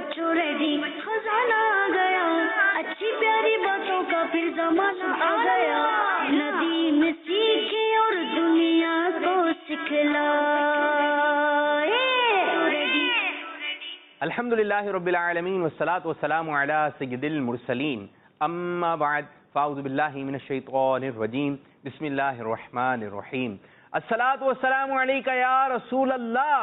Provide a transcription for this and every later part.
بچوں ریڈی خزانہ آ گیا اچھی پیاری باتوں کا پھر زمانہ آ گیا ندی میں سیکھے اور دنیا کو سکھلائے الحمدللہ رب العالمین والصلاة والسلام علی سید المرسلین اما بعد فاعوذ باللہ من الشیطان الرجیم بسم اللہ الرحمن الرحیم الصلاة والسلام علیکہ یا رسول اللہ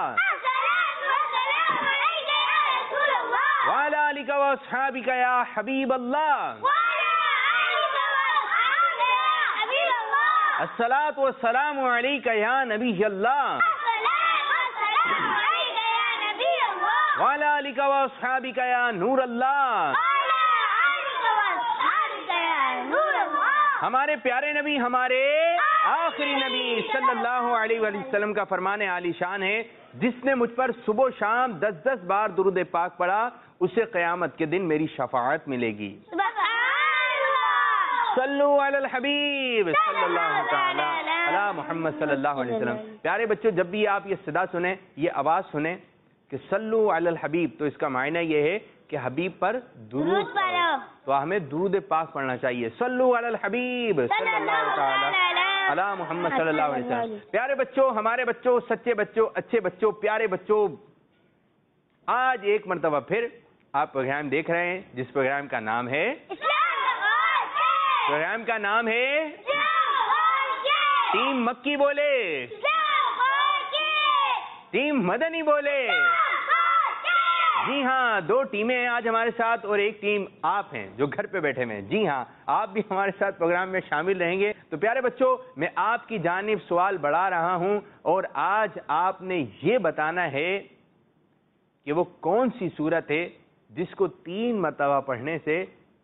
وعلی آلک واصحابک یا حبیب اللہ الصلاة والسلام علیکہ یا نبی اللہ وعلی آلک واصحابک یا نور اللہ ہمارے پیارے نبی ہمارے آخری نبی صلی اللہ علیہ وآلہ وسلم کا فرمان عالی شان ہے جس نے مجھ پر صبح و شام 10 بار درود پاک پڑھا اسے قیامت کے دن میری شفاعت ملے گی صلو علی الحبیب صلی اللہ تعالی علی محمد صلی اللہ علیہ وسلم. پیارے بچوں جب بھی آپ یہ صدا سنیں یہ آواز سنیں کہ صلو علی الحبیب تو اس کا معنی یہ ہے کہ حبیب پر درود پڑھو تو ہمیں درود پاک پڑھنا چاہیے صلو علی الحبیب صلی اللہ تعالی علی محمد صلی اللہ علیہ وسلم. پیارے بچوں ہمارے بچوں سچے بچوں اچھے بچوں پیارے بچوں آج ایک مرتبہ پھر آپ پروگرام دیکھ رہے ہیں جس پروگرام کا نام ہے ٹیم مکی بولے ٹیم مدنی بولے. جی ہاں 2 ٹیمیں ہیں آج ہمارے ساتھ اور ایک ٹیم آپ ہیں جو گھر پہ بیٹھے ہوئے ہیں. جی ہاں آپ بھی ہمارے ساتھ پروگرام میں شامل رہیں گے. تو پیارے بچوں میں آپ کی جانب سوال بڑھا رہا ہوں اور آج آپ نے یہ بتانا ہے کہ وہ کون سی سورت ہے جس کو 3 مرتبہ پڑھنے سے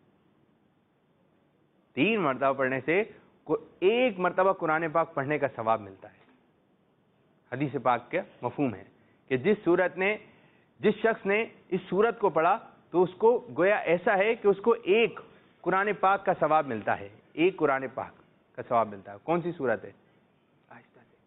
1 مرتبہ قرآن پاک پڑھنے کا ثواب ملتا ہے. حدیث پاک کا مفہوم ہے کہ جس شخص نے اس سورت کو پڑھا تو اس کو گویا ایسا ہے کہ اس کو 1 قرآن پاک کا ثواب ملتا ہے 1 قرآن پاک کا ثواب ملتا ہے. کون سی سورت ہے؟ آہستہ سے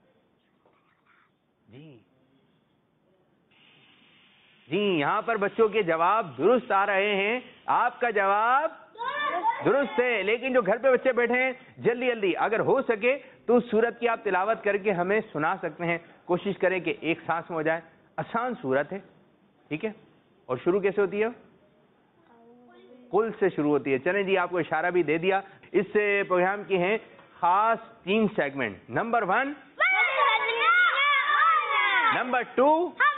جی یہاں پر بچوں کے جواب درست آ رہے ہیں. آپ کا جواب درست ہے لیکن جو گھر پہ بچے بیٹھے ہیں جلدی اگر ہو سکے تو اس سورت کی آپ تلاوت کر کے ہمیں سنا سکتے ہیں. کوشش کریں کہ ایک سانس میں ہو جائے. آسان سورت ہے ٹھیک ہے. اور شروع کیسے ہوتی ہے؟ قل سے شروع ہوتی ہے. چلیں جی آپ کو اشارہ بھی دے دیا. اس پروگرام کی ہیں خاص 3 سیگمنٹ. نمبر 1 نمبر 2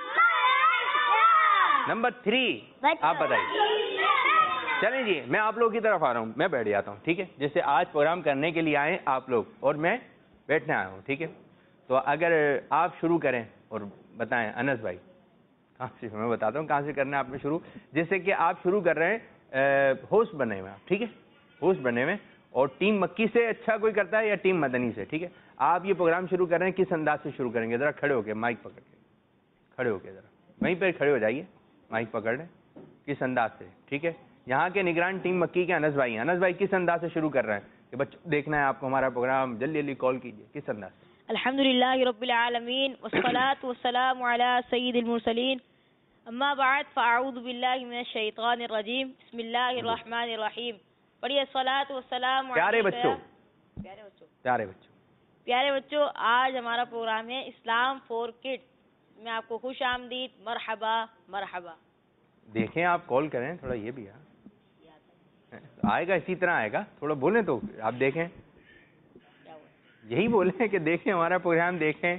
نمبر 3 آپ بتائیے. چلیں جی میں آپ لوگوں کی طرف آ رہا ہوں. میں بیٹھ جاتا ہوں ٹھیک ہے. جیسے آج پروگرام کرنے کے لیے آئے آپ لوگ اور میں بیٹھنے آیا ہوں ٹھیک ہے. تو اگر آپ شروع کریں اور بتائیں. انس بھائی کہاں سے میں بتاتا ہوں کہاں سے کرنا ہے آپ نے شروع. جیسے کہ آپ شروع کر رہے ہیں ہوسٹ بنے ہوئے آپ ٹھیک ہے. ہوسٹ بنے ہوئے اور ٹیم مکی سے اچھا کوئی کرتا ہے یا ٹیم مدنی سے ٹھیک ہے. آپ یہ پروگرام شروع کر رہے ہیں کس انداز سے شروع کریں گے؟ ذرا کھڑے ہو کے مائک پکڑ کے کھڑے ہو کے ذرا وہیں پہ کھڑے ہو جائیے. مائک پکڑ لیں. کس انداز سے ٹھیک ہے. یہاں کے نگران ٹیم مکی کے انس بھائی ہیں. انس بھائی کس انداز سے شروع کر رہے ہیں کہ بچوں دیکھنا ہے آپ کو ہمارا پروگرام جلدی کال کیجیے. کس انداز سے؟ الحمدللہ رب العالمین والصلاة والسلام علی سید المرسلین اما بعد فاعوذ باللہ من الشیطان الرجیم بسم اللہ الرحمن الرحیم. پڑھیے الصلاة والسلام پیارے بچوں آج ہمارا پروگرام ہے اسلام فور کڈس. میں آپ کو خوش آمدید مرحبا. دیکھیں آپ کال کریں تھوڑا یہ بھی آئے گا اسی طرح آئے گا. تھوڑا بولیں تو آپ دیکھیں یہی بولیں کہ دیکھیں ہمارا پروگرام دیکھیں.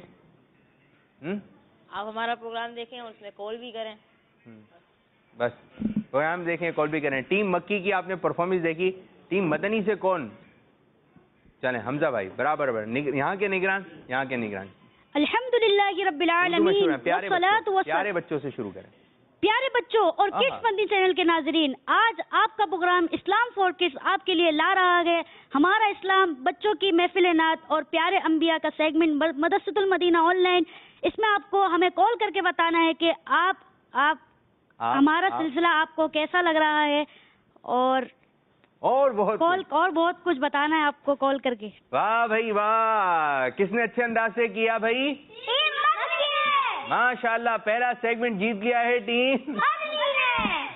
آپ ہمارا پروگرام دیکھیں اور اس میں کال بھی کریں. بس پروگرام دیکھیں کال بھی کریں. ٹیم مکی کی آپ نے پرفارمنس دیکھی. ٹیم مدنی سے کون؟ چلیں حمزہ بھائی برابر یہاں کے نگران الحمدللہ رب العالمین. پیارے بچوں سے شروع کریں. پیارے بچوں اور کڈس مدنی چینل کے ناظرین آج آپ کا پروگرام اسلام فور کڈس آپ کے لیے لا رہا ہے ہمارا اسلام بچوں کی محفل نعت اور پیارے انبیاء کا سیگمنٹ مدرسۃ المدینہ آن لائن. اس میں آپ کو ہمیں کال کر کے بتانا ہے کہ آپ ہمارا سلسلہ آپ کو کیسا لگ رہا ہے اور بہت کچھ بتانا ہے آپ کو کال کر کے. واہ بھائی واہ کس نے اچھے انداز سے کیا بھائی ماشاءاللہ. پہلا سیگمنٹ جیت گیا ہے ٹیم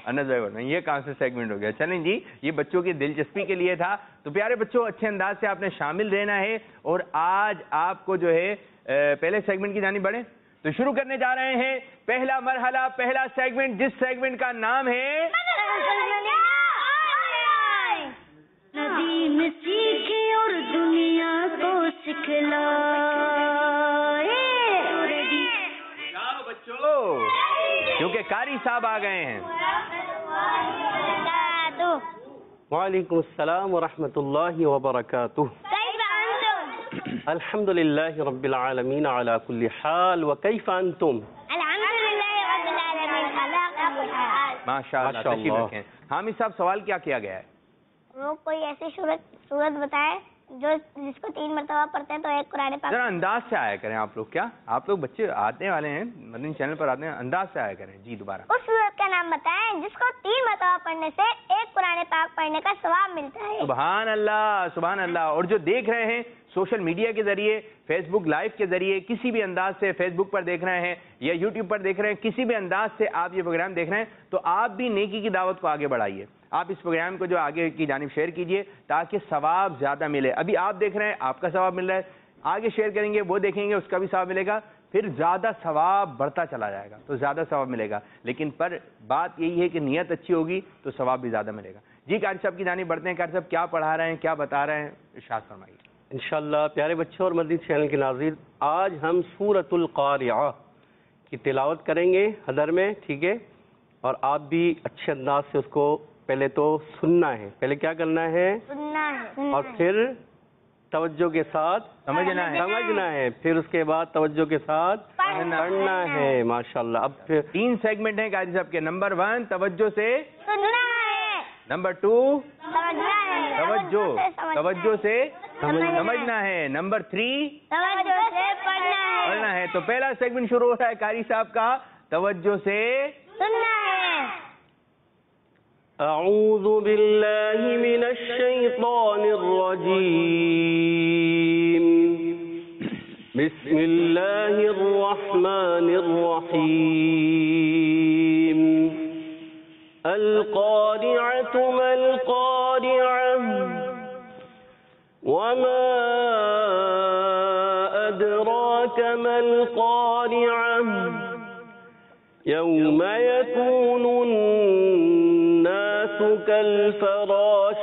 انس بھائی بول رہے ہیں یہ کہاں سے سیگمنٹ ہو گیا. چلیں جی, یہ بچوں کی دلچسپی کے لیے تھا. تو پیارے بچوں, اچھے انداز سے آپ نے شامل رہنا ہے, اور آج آپ کو جو ہے پہلے سیگمنٹ کی جانب بڑھیں. تو شروع کرنے جا رہے ہیں پہلا مرحلہ, پہلا سیگمنٹ, جس سیگمنٹ کا نام ہے ندیم سیکھے اور دنیا کو سکھلائے. بچوں, کیونکہ قاری صاحب آ گئے ہیں. وعلیکم السلام ورحمۃ اللہ وبرکاتہ. الحمد للہ رب العالمین علی کل حال. وکیف انتم؟ ماشاء اللہ, تشریف رکھیں. حامد صاحب, سوال کیا کیا گیا ہے؟ وہ کوئی ایسی صورت بتائے جس کو 3 مرتبہ پڑھتے ہیں تو ایک قرآن پاک. ذرا انداز سے آیا کریں آپ لوگ. کیا آپ لوگ بچے آتے والے ہیں, مدنی چینل پر آتے ہیں, انداز سے آیا کریں. جی دوبارہ. اس صورت کا نام بتائیں جس کو 3 مرتبہ پڑھنے سے ایک قرآن پاک پڑھنے کا ثواب ملتا ہے. سبحان اللہ, سبحان اللہ. اور جو دیکھ رہے ہیں سوشل میڈیا کے ذریعے, فیس بک لائیو کے ذریعے, کسی بھی انداز سے فیس بک پر دیکھ رہے ہیں یا یوٹیوب پر دیکھ رہے ہیں, کسی بھی انداز سے آپ یہ پروگرام دیکھ رہے ہیں, تو آپ بھی نیکی کی دعوت کو آگے بڑھائیے. آپ اس پروگرام کو جو آگے کی جانب شیئر کیجئے تاکہ ثواب زیادہ ملے. ابھی آپ دیکھ رہے ہیں, آپ کا ثواب مل رہا ہے, آگے شیئر کریں گے, وہ دیکھیں گے, اس کا بھی ثواب ملے گا, پھر زیادہ ثواب بڑھتا چلا جائے گا, تو زیادہ ثواب ملے گا. لیکن پر بات یہی ہے کہ نیت اچھی ہوگی تو ثواب بھی زیادہ ملے گا. جی قاری صاحب کی جانب بڑھتے ہیں. قاری صاحب کیا پڑھا رہے ہیں, کیا بتا رہے ہیں, ارشاد فرمائیے. انشاءاللہ پیارے بچوں اور مدنی چینل کے ناظرین, آج ہم سورۃ القاریعہ کی تلاوت کریں گے حضر میں, ٹھیک ہے؟ اور آپ بھی اچھے انداز سے اس کو پہلے تو سننا ہے. پہلے کیا کرنا ہے؟ سننا ہے. اور پھر توجہ کے ساتھ سمجھنا ہے, پھر اس کے بعد توجہ کے ساتھ پڑھنا ہے. ماشاءاللہ. اب پھر 3 سیگمنٹ ہیں قاری صاحب کے. نمبر 1 توجہ سے, سننا ہے. نمبر 2 سمجھنا ہے. توجہ سے سمجھنا ہے. نمبر 3 توجہ سے پڑھنا ہے. پڑھنا ہے. تو پہلا سیگمنٹ شروع ہو رہا ہے قاری صاحب کا, توجہ سے سننا ہے. اعوذ باللہ من الشیطان الرجیم. بسم اللہ الرحمن الرحیم. القارعة ما القارعة وما أدراك ما القارعة يوم يكون الناس كالفراش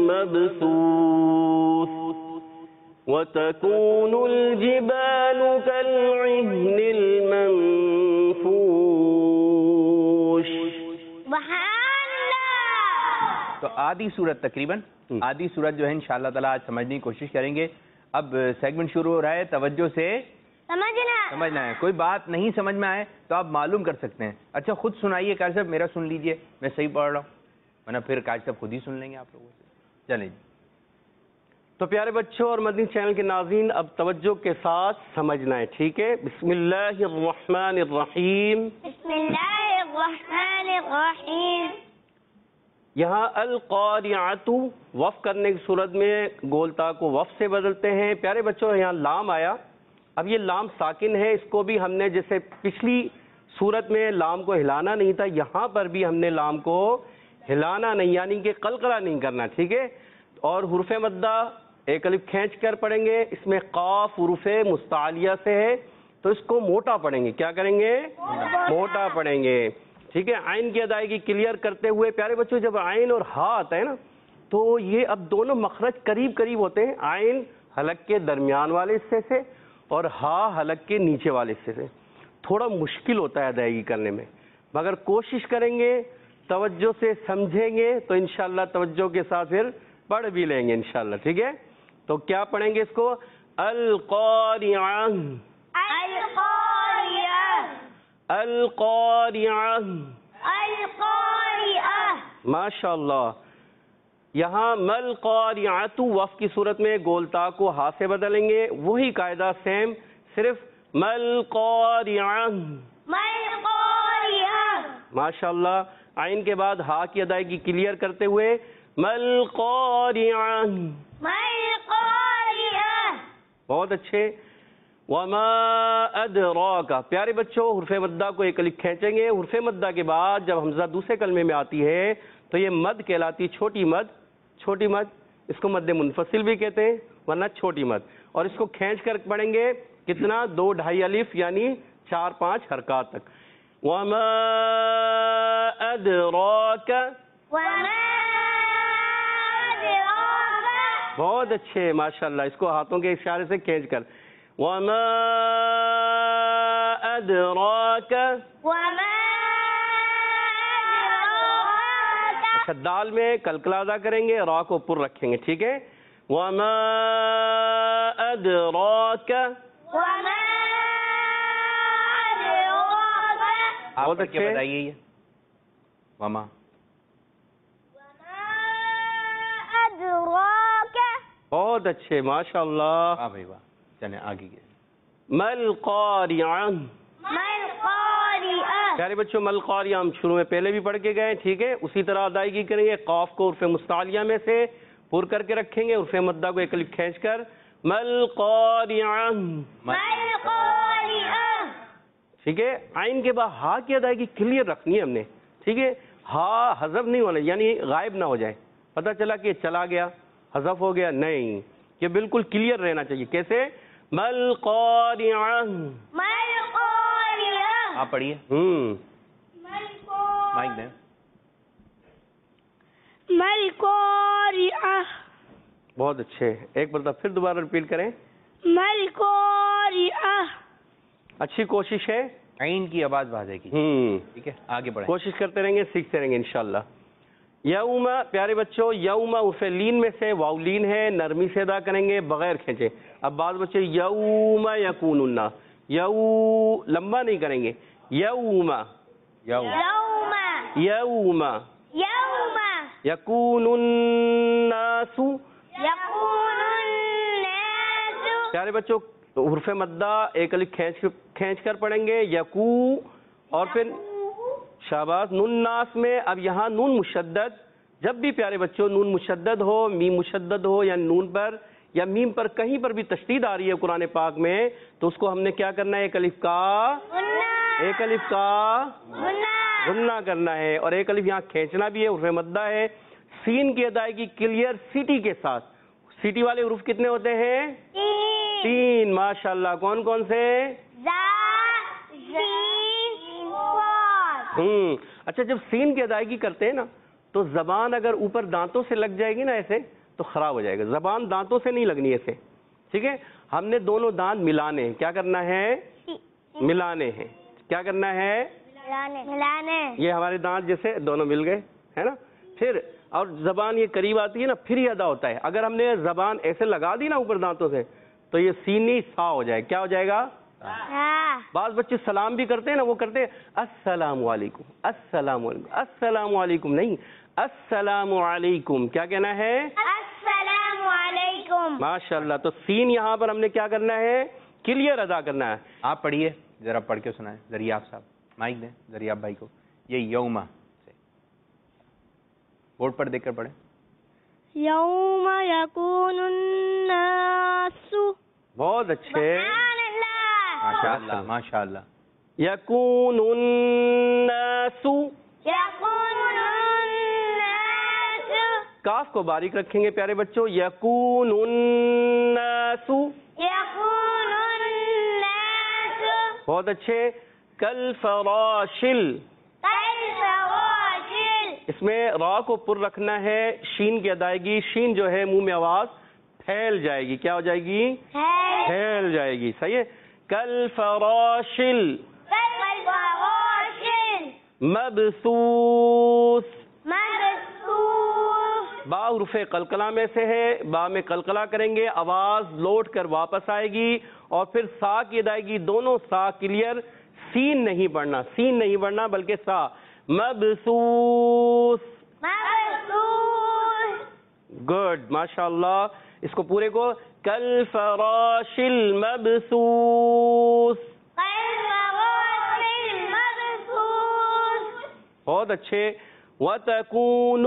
المبثوث وتكون الجبال كالعهن المنفوش. تو آدھی صورت تقریباً آدھی صورت جو ہے انشاءاللہ تعالیٰ آج سمجھنے کی کوشش کریں گے. اب سیگمنٹ شروع ہو رہا ہے, توجہ سے سمجھنا ہے. کوئی بات نہیں سمجھ میں آئے تو آپ معلوم کر سکتے ہیں. اچھا خود سنائیے قاری صاحب, میرا سن لیجئے, میں صحیح پڑھ رہا ہوں, ورنہ پھر قاری صاحب خود ہی سن لیں گے آپ لوگوں سے. چلیں جی. تو پیارے بچوں اور مدنی چینل کے ناظرین, اب توجہ کے ساتھ سمجھنا ہے, ٹھیک ہے؟ بسم اللہ الرحمن الرحیم. بسم اللہ الرحمن الرحیم. یہاں القاریعۃ وقف کرنے کی صورت میں گولتا کو وقف سے بدلتے ہیں. پیارے بچوں یہاں لام آیا, اب یہ لام ساکن ہے, اس کو بھی ہم نے جیسے پچھلی صورت میں لام کو ہلانا نہیں تھا, یہاں پر بھی ہم نے لام کو ہلانا نہیں, یعنی کہ قلقلہ نہیں کرنا, ٹھیک ہے؟ اور حروف مدہ ایک الف کھینچ کر پڑھیں گے. اس میں قاف حروف مستعلیہ سے ہے تو اس کو موٹا پڑھیں گے. کیا کریں گے؟ موٹا پڑھیں گے, ٹھیک ہے؟ عین کی ادائیگی کلیئر کرتے ہوئے پیارے بچوں, جب عین اور ہا آتا ہے نا تو یہ اب دونوں مخرج قریب قریب ہوتے ہیں. عین حلق کے درمیان والے حصے سے اور ہا حلق کے نیچے والے حصے سے. تھوڑا مشکل ہوتا ہے ادائیگی کرنے میں, مگر کوشش کریں گے, توجہ سے سمجھیں گے تو انشاءاللہ توجہ کے ساتھ پھر پڑھ بھی لیں گے انشاءاللہ, ٹھیک ہے؟ تو کیا پڑھیں گے اس کو؟ القاریعہ, القاریعہ, القاریعہ. ماشاءاللہ. یہاں مل قاریعۃ وقف کی صورت میں گولتا کو ہا سے بدلیں گے, وہی قاعدہ سیم, صرف مل قاریعہ. ماشاءاللہ. عین کے بعد ہا کی ادائیگی کلیئر کرتے ہوئے مل قاریعہ. القاریعہ. بہت اچھے. وما ادراک. پیارے بچوں حرف مدہ کو ایک الف کھینچیں گے. حرف مدہ کے بعد جب حمزہ دوسرے کلمے میں آتی ہے تو یہ مد کہلاتی ہے چھوٹی مد. چھوٹی مد اس کو مد منفصل بھی کہتے ہیں ورنہ چھوٹی مد. اور اس کو کھینچ کر پڑھیں گے کتنا 2-2.5 الف یعنی 4-5 حرکات تک. وما ادراک. بہت اچھے ماشاءاللہ. اس کو ہاتھوں کے اشارے سے کھینچ کر وما ادراک. اچھا دال میں کلکلا ادا کریں گے, را کو پر رکھیں گے, ٹھیک ہے. وما ادراک. بہت اچھے بتائیے یہ وما. بہت اچھے ماشاءاللہ. واہ بھائی واہ. چلیں آگے گئے. مل قاریعہ. پیارے بچوں مل قاریہ ہم شروع میں پہلے بھی پڑھ کے گئے, ٹھیک ہے. اسی طرح ادائیگی کریں گے. قاف کو حرف مستعلیہ میں سے پر کر کے رکھیں گے, حرف مدہ کو ایک الف کھینچ کر مل قاریعہ. ٹھیک ہے. عین کے بعد ہا کی ادائیگی کلیئر رکھنی ہے ہم نے, ٹھیک ہے. ہا حذف نہیں ہونا یعنی غائب نہ ہو جائے, پتہ چلا کہ چلا گیا حذف ہو گیا, نہیں, یہ بالکل کلیئر رہنا چاہیے. کیسے مل قاریعہ. آپ پڑھیے مائک دیں. مل قاریعہ. بہت اچھے. ایک مرتبہ پھر دوبارہ رپیٹ کریں. مل قاریعہ. اچھی کوشش ہے. عین کی آواز بھاجے کی, ٹھیک ہے. آگے بڑھیں. کوشش کرتے رہیں گے, سیکھتے رہیں گے انشاءاللہ. یوم پیارے بچوں یوم حرف لین میں سے واو لین ہے, نرمی سے ادا کریں گے بغیر کھینچے. اب بعض بچے یوم یکونن, یو لمبا نہیں کریں گے. یوم یوم یکون الناس. پیارے بچوں حرف مدہ ایک الف کھینچ کر پڑھیں گے یکو, اور پھر شاباش نون ناس میں. اب یہاں نون مشدد, جب بھی پیارے بچوں نون مشدد ہو, میم مشدد ہو یا نون پر یا میم پر کہیں پر بھی تشدید آ رہی ہے قرآن پاک میں, تو اس کو ہم نے کیا کرنا ہے, ایک الف کا غنہ کرنا ہے. اور ایک الف یہاں کھینچنا بھی ہے, حرف مدہ ہے. سین کی ادائیگی کلیئر سیٹی کے ساتھ. سیٹی والے حروف کتنے ہوتے ہیں؟ 3. ماشاءاللہ. کون کون سے؟ اچھا جب سین کی ادائیگی کرتے ہیں نا تو زبان اگر اوپر دانتوں سے لگ جائے گی نا ایسے تو خراب ہو جائے گا. زبان دانتوں سے نہیں لگنی ایسے, ٹھیک ہے. ہم نے دونوں دانت ملانے ہیں. کیا کرنا ہے؟ ملانے ہیں. کیا کرنا ہے؟ ملانے. یہ ہمارے دانت جیسے دونوں مل گئے ہے نا. پھر اور زبان یہ قریب آتی ہے نا پھر یہ ادا ہوتا ہے. اگر ہم نے زبان ایسے لگا دی نا اوپر دانتوں سے تو یہ سینی سا ہو جائے. کیا ہو جائے گا؟ بعض بچے سلام بھی کرتے ہیں نا, وہ کرتے ہیں السلام علیکم, السلام علیکم, السلام علیکم نہیں, السلام علیکم. کیا کہنا ہے؟ السلام علیکم. ماشاءاللہ. تو سین یہاں پر ہم نے کیا کرنا ہے, کلیئر ادا کرنا ہے. آپ پڑھیے ذرا, پڑھ کے سنائیں. ذریعہ صاحب مائک دیں ذریعہ بھائی کو. یہ یوما سے بورڈ پر دیکھ کر پڑھیں. یوم یکون الناس. بہت اچھے ماشاءاللہ ماشاءاللہ. یکون الناس. کاف کو باریک رکھیں گے پیارے بچوں. یکون الناس. بہت اچھے. کل فراشل. اس میں را کو پر رکھنا ہے. شین کی ادائیگی, شین جو ہے منہ میں آواز پھیل جائے گی. کیا ہو جائے گی؟ پھیل جائے گی. صحیح ہے. کل فراشل. مبسوس. با حرف قلقلہ میں سے ہے, با میں قلقلہ کریں گے, آواز لوٹ کر واپس آئے گی. اور پھر سا کی ادائیگی, دونوں سا کلیئر, سین نہیں پڑھنا, سین نہیں پڑھنا بلکہ سا. مبسوس. گڈ ماشاءاللہ. اس کو پورے کو کل فراشل مبسوس. بہت اچھے. وَتَكُونُ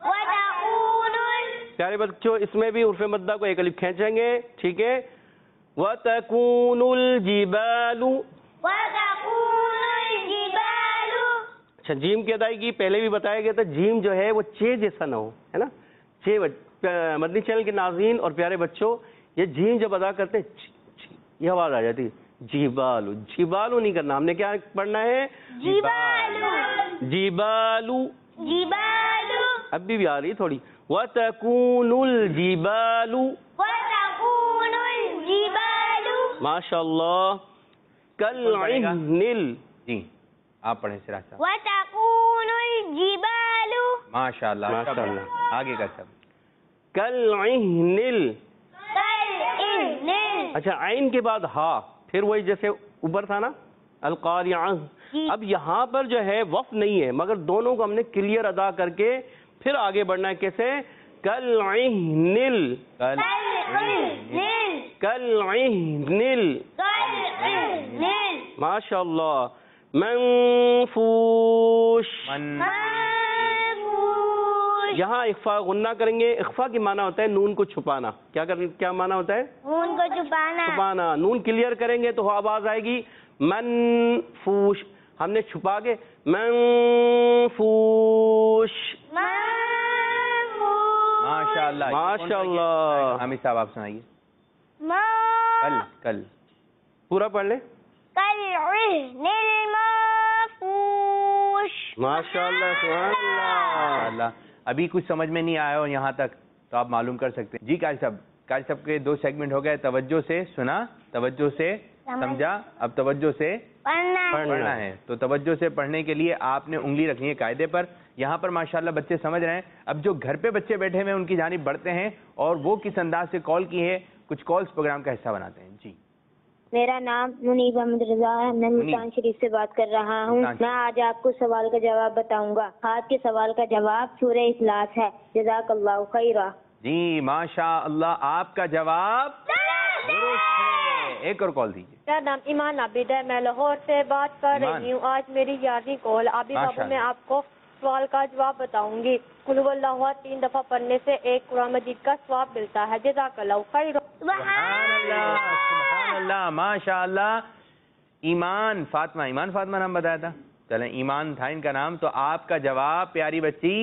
پیارے بچوں اس میں بھی حرف مدہ کو ایک الف کھینچیں گے, ٹھیک ہے. وَتَكُونُ الْجِبَالُ وَتَكُونُ الْجِبَالُ. اچھا جیم کی ادائیگی پہلے بھی بتایا گیا تھا، جیم جو ہے وہ چھ جیسا نہ ہو، ہے نا. چھ مدنی چینل کے ناظرین اور پیارے بچوں، یہ جیم جب ادا کرتے ہیں یہ آواز آ جاتی ہے، جیبالو. جیبالو نہیں کرنا، ہم نے کیا پڑھنا ہے؟ جِبَالُ. جیبالو. جِبَالُ. اب بھی آ رہی تھوڑی. وَتَكُونُ الْجِبَالُ. وَتَكُونُ الْجِبَالُ. ماشاء اللہ. کَالْعِهْنِ. جی آپ پڑھیں سراج صاحب. وَتَكُونُ الْجِبَالُ. ماشاء اللہ. ماشاء اللہ. آگے کا سب. کَالْعِهْنِ. كَالْعِهْنِ. اچھا عین کے بعد ہا، پھر وہی جیسے اوپر تھا نا القاریعہ. اب یہاں پر جو ہے وقف نہیں ہے، مگر دونوں کو ہم نے کلیئر ادا کر کے پھر آگے بڑھنا ہے. کیسے؟ کَالْعِهْنِ. کَالْعِهْنِ. ماشاء اللہ. منفوش. یہاں اخفا غنہ کریں گے. اخفا کی معنی ہوتا ہے نون کو چھپانا. کیا معنی ہوتا ہے؟ نون کو چھپانا. چھپانا. نون کلیئر کریں گے تو آواز آئے گی منفوش. ہم نے چھپا کے منفوش. ماشاء اللہ. ماشاء اللہ. حامد صاحب آپ سنائیے. کل پورا پڑھ لیں. كالعهن المنفوش. ماشاء اللہ. سبحان اللہ. ابھی کچھ سمجھ میں نہیں آیا ہو یہاں تک تو آپ معلوم کر سکتے ہیں. جی قاری صاحب کے 2 سیگمنٹ ہو گئے. توجہ سے سنا، توجہ سے سمجھا، اب توجہ سے پڑھنا ہے. تو توجہ سے پڑھنے کے لیے آپ نے انگلی رکھنی ہے قاعدے پر. یہاں پر ماشاءاللہ بچے سمجھ رہے ہیں. اب جو گھر پہ بچے بیٹھے ہوئے ہیں ان کی جانب بڑھتے ہیں اور وہ کس انداز سے کال کی ہے، کچھ کالز پروگرام کا حصہ بناتے ہیں. جی میرا نام منیب احمد رضا ہے، میں ملتان شریف سے بات کر رہا ہوں. میں آج آپ کو سوال کا جواب بتاؤں گا. آج کے سوال کا جواب سورہ اخلاص ہے. جزاک اللہ خیرہ. جی ماشاء اللہ آپ کا جواب درست ہے. ایک اور کال دیجیے. میرا نام ایمان عابد ہے، میں لاہور سے بات کر رہی ہوں. آج میری 11ویں کال. ابھی بابو میں آپ کو سوال کا جواب بتاؤں گی. قل هو اللہ 3 دفعہ پڑھنے سے ایک قرآن مجید کا ثواب ملتا ہے. جزاک اللہ خیر. سبحان اللہ. سبحان اللہ. ماشاء اللہ. ایمان فاطمہ نام بتایا تھا. چلیں ایمان تھا ان کا نام. تو آپ کا جواب پیاری بچی.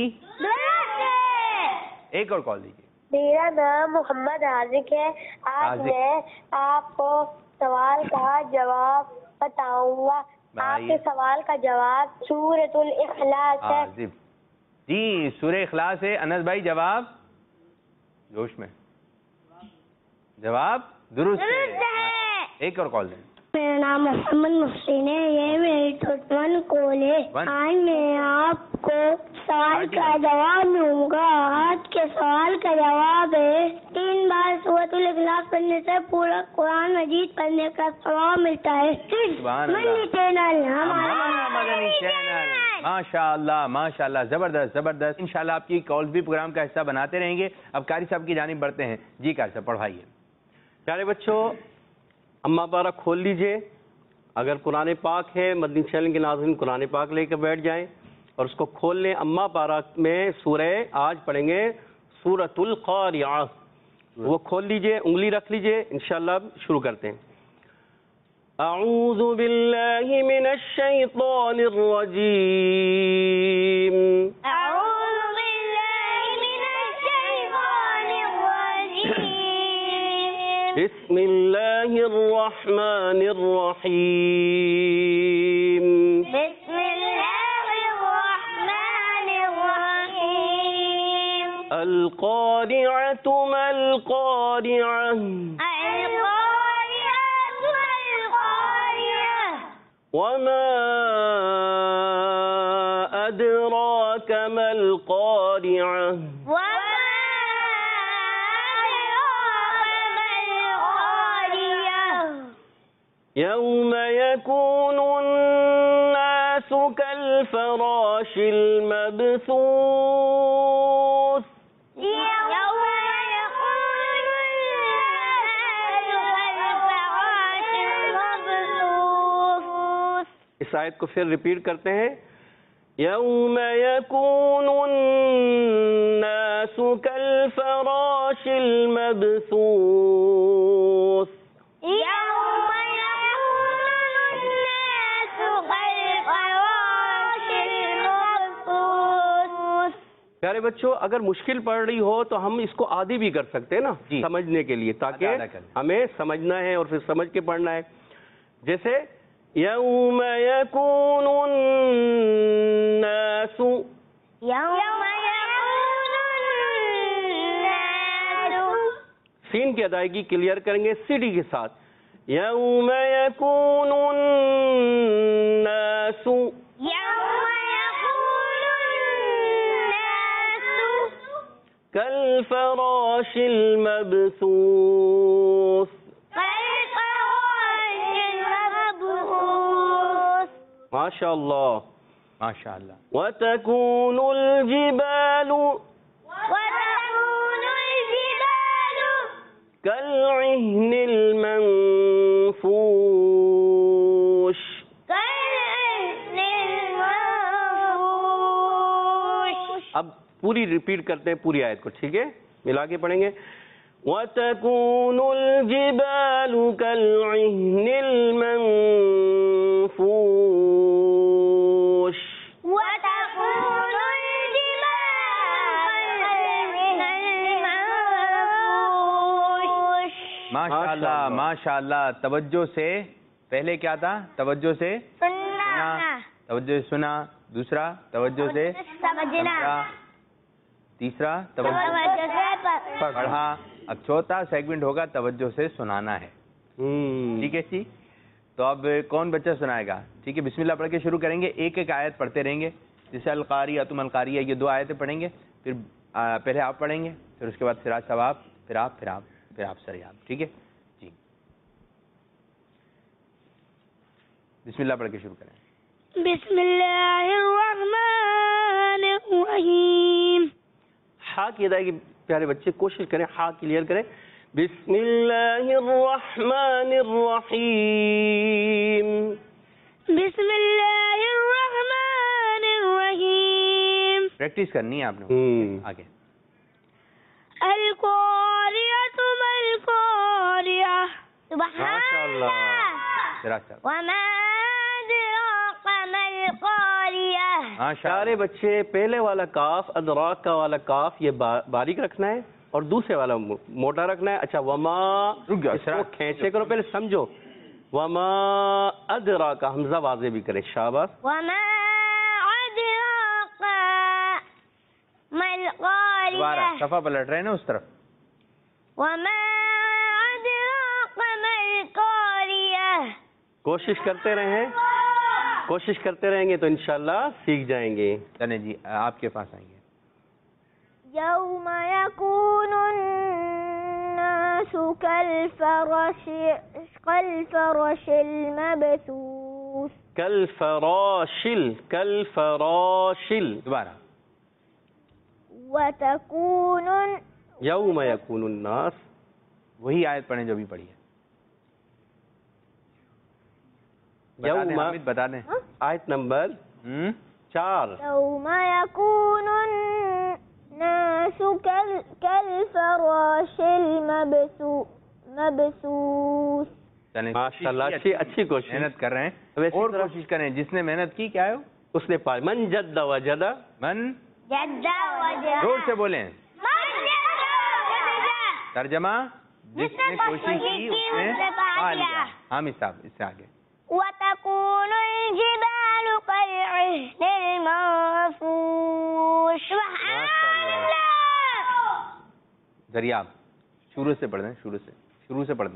ایک اور کال دیجیے. میرا نام محمد عازق ہے. آج میں آپ کو سوال کا جواب بتاؤں گا. آپ کے سوال کا جواب سورۃ الاخلاص ہے. جی سورہ اخلاص ہے. انس بھائی جواب جوش میں جواب درست ہے. ایک اور کال دیں. میرا نام محمد محسن ہے. یہ میری 1 کال ہے. آج میں آپ کو سوال کا جواب دوں گا. آج کے سوال کا جواب ہے 3 بار سورۃ الاخلاص پڑھنے سے پورا قرآن مجید پڑھنے کا ثواب ملتا ہے. مدنی چینل ہمارا مدنی چینل. ماشاء اللہ زبردست. انشاءاللہ آپ کی کالز بھی پروگرام کا حصہ بناتے رہیں گے. اب قاری صاحب کی جانب بڑھتے ہیں. جی قاری صاحب پڑھائیے. پیارے بچوں اما پارہ کھول لیجئے. اگر قرآن پاک ہے مدنی چینل کے ناظرین قرآن پاک لے کے بیٹھ جائیں اور اس کو کھول لیں. اما پارہ میں سورہ آج پڑھیں گے سورۃ القاریعہ. وہ کھول لیجئے، انگلی رکھ لیجئے. انشاءاللہ اب شروع کرتے ہیں. اعوذ باللہ من الشیطان الرجیم. اعوذ باللہ من الشیطان الرجیم. بسم اللہ الرحمن الرحیم. بسم اللہ الرحمن الرحیم. القارعۃ ما القارعہ. وما أدراك ما القارعة. يوم يكون الناس كالفراش المبثوث. اس آیت کو پھر ریپیٹ کرتے ہیں. یوم یکون الناس کالفراش المبثوث. پیارے بچوں اگر مشکل پڑ رہی ہو تو ہم اس کو عادی بھی کر سکتے ہیں نا جی سمجھنے کے لیے، تاکہ ہمیں سمجھنا ہے اور پھر سمجھ کے پڑھنا ہے. جیسے یوم یکون الناس، سین کی ادائیگی کلیئر کریں گے سیڑھی کے ساتھ. یوم یکون الناس کالفراش المبثوث. ماشاء اللہ ماشاء اللہ. وتكون الجبال كالعهن المنفوش. اب پوری ریپیٹ کرتے ہیں پوری آیت کو، ٹھیک ہے، ملا کے پڑھیں گے. وَتَكُونُ الْجِبَالُ كَالْعِهْنِ الْمَنفُوشِ. ماشاءاللہ ماشاءاللہ. توجہ سے، پہلے کیا تھا؟ توجہ سے سنا، توجہ سے سنا. دوسرا توجہ سے سمجھنا. تیسرا توجہ سے پڑھا. اب چوتھا سیگمنٹ ہوگا توجہ سے سنانا ہے. ٹھیک ہے جی. تو اب کون بچہ سنائے گا؟ ٹھیک ہے، بسم اللہ پڑھ کے شروع کریں گے. ایک ایک آیت پڑھتے رہیں گے. جیسے القاریہ تم القاریہ، یہ 2 آیتیں پڑھیں گے. پھر پہلے آپ پڑھیں گے، پھر اس کے بعد سراج صاحب آپ، پھر آپ، پھر آپ، پھر آپ سریاب. ٹھیک ہے جی. بسم اللہ پڑھ کے شروع کریں. بسم اللہ الرحمن الرحیم. ہا کی ادائیگی پیارے بچے کوشش کریں، ہا کلیئر کریں. بسم اللہ الرحمن الرحیم. بسم اللہ الرحمن الرحیم. پریکٹس کرنی ہے آپ نے. آگے. القاریۃ ما القاریہ. ماشاء اللہ. وما ادراک ما القاریہ. پیارے بچے پہلے والا کاف، ادراک کا والا کاف یہ باریک رکھنا ہے اور دوسرے والا موٹا رکھنا ہے. اچھا وما، اس کو کھینچے کرو، پہلے سمجھو. وما ادراک، حمزہ واضح بھی کرے. شاباش. وما ادراک ما القاریہ. دوبارہ صفحہ پلٹ رہے ہیں نا اس طرف. وما ادراک ما القاریہ. کوشش کرتے رہیں، کوشش کرتے رہیں گے تو انشاءاللہ سیکھ جائیں گے. چلیں جی آپ کے پاس آئیں گے. یوم یکون الناس کالفراش المبثوث. کالفراشل. دوبارہ. وتکون یوم یکون الناس. وہی آیت پڑھیں جو بھی پڑھی ہے. بتا دیں آیت نمبر 4. یوم یکون الناس کالفراش المبثوث. ماشاءاللہ اچھی کوشش، محنت کر رہے ہیں اور کوشش کریں. جس نے محنت کی کیا ہے اس نے پا. من جد وجد. من جد وجد. زور سے بولیں. ترجمہ جس نے کوشش کی اس نے پا لیا. حامد صاحب اس سے آگے. وتكون الجبال كالعهن المنفوش. دریاب شروع سے پڑھ دیں، شروع سے پڑھ دیں.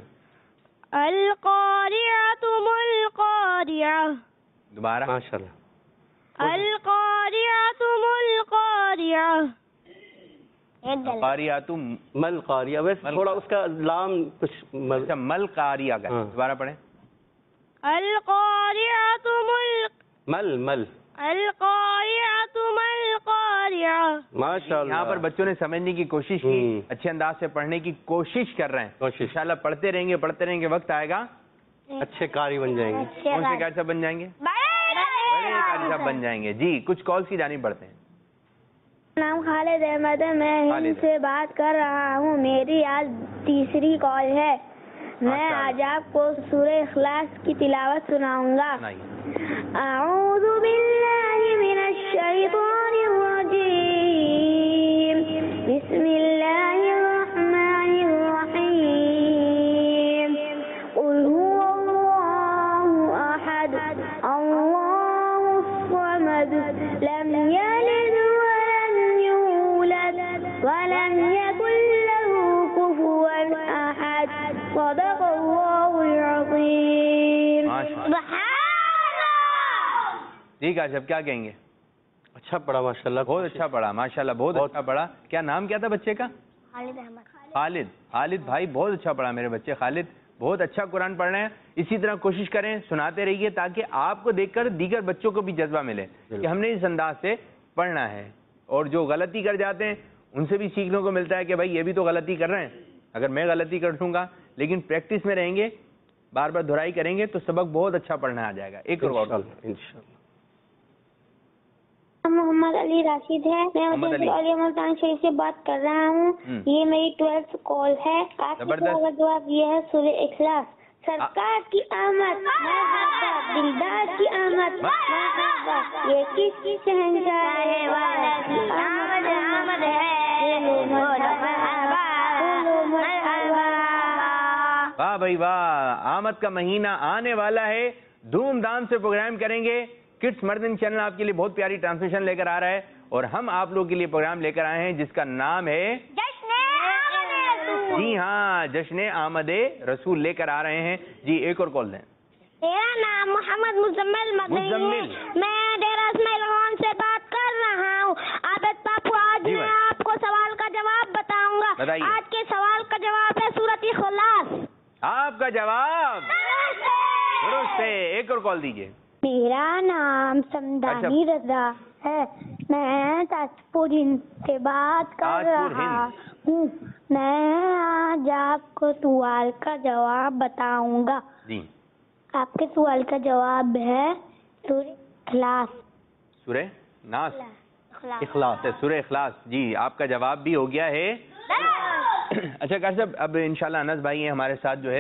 القاریۃ ما القاریہ. دوبارہ. ماشاءاللہ. القاریۃ ما القاریہ. القاریۃ مل قاریہ. ویسے تھوڑا اس کا لام کچھ مل قاریہ کا. دوبارہ پڑھیں. القاریۃ مل القاریۃ ما القاریہ. ماشاءاللہ. یہاں پر بچوں نے سمجھنے کی کوشش کی، اچھے انداز سے پڑھنے کی کوشش کر رہے ہیں. انشاءاللہ پڑھتے رہیں گے، وقت آئے گا اچھے قاری بن جائیں گے. کون سے قاری صاحب بن جائیں گے؟ بڑے قاری صاحب بن جائیں گے. جی کچھ کالز کی جانب بڑھتے ہیں. نام خالد احمد ہے، میں ہند سے بات کر رہا ہوں. میری آج تیسری کال ہے. میں آج آپ کو سورہ اخلاص کی تلاوت سناؤں گا. اعوذ باللہ من الشیطان الرجیم. لم يلد ولم يولد ولم يكن له كفوا أحد صدق الله العظيم. جی کاشف کیا کہیں گے؟ اچھا پڑھا ماشاءاللہ. بہت اچھا پڑھا ماشاءاللہ, بہت اچھا پڑھا. کیا نام کیا تھا بچے کا؟ خالد احمد. خالد. خالد بھائی بہت اچھا پڑھا میرے بچے. خالد بہت اچھا قرآن پڑھ رہے ہیں. اسی طرح کوشش کریں, سناتے رہیے تاکہ آپ کو دیکھ کر دیگر بچوں کو بھی جذبہ ملے کہ ہم نے اس انداز سے پڑھنا ہے. اور جو غلطی کر جاتے ہیں ان سے بھی سیکھنے کو ملتا ہے کہ بھائی یہ بھی تو غلطی کر رہے ہیں. اگر میں غلطی کر دوں گا لیکن پریکٹس میں رہیں گے, بار بار دہرائی کریں گے تو سبق بہت اچھا پڑھنا آ جائے گا. ایک اور انشاءاللہ. محمد علی راشد ہے. میں علی ملتان شریف سے بات کر رہا ہوں. یہ میری 12th کال ہے. آپ کا جواب یہ ہے سورہ اخلاص. سرکار کی آمد مرحبا, دلدار کی آمد مرحبا, یہ کس کی شہنشاہ ہے والا کی آمد آمد ہے. واہ بھائی واہ, آمد کا مہینہ آنے والا ہے. دھوم دھام سے پروگرام کریں گے. کڈس مردن چینل آپ کے لیے بہت پیاری ٹرانسمیشن لے کر آ رہا ہے اور ہم آپ لوگوں کے لیے پروگرام لے کر آئے ہیں جس کا نام ہے جی ہاں جشن آمد رسول لے کر آ رہے ہیں. جی ایک اور کال دیں. میرا نام محمد مزمل مدنی ہے. میں ڈیرہ اسماعیل خان سے بات کر رہا ہوں. عابد پاپو آج میں آپ کو سوال کا جواب بتاؤں گا. آج کے سوال کا جواب ہے سورۃ اخلاص. آپ کا جواب درست ہے. ایک اور کال دیجیے. میرا نام سمدانی رضا ہے. میں تاجپور ہند سے بات کر رہا ہوں. میں آج آپ کو سوال کا جواب بتاؤں گا. جی آپ کے سوال کا جواب ہے سورہ اخلاص. سورہ ناس اخلاص ہے سورہ اخلاص. جی آپ کا جواب بھی ہو گیا ہے. اچھا کاشف صاحب, اب انشاءاللہ انس بھائی ہیں ہمارے ساتھ, جو ہے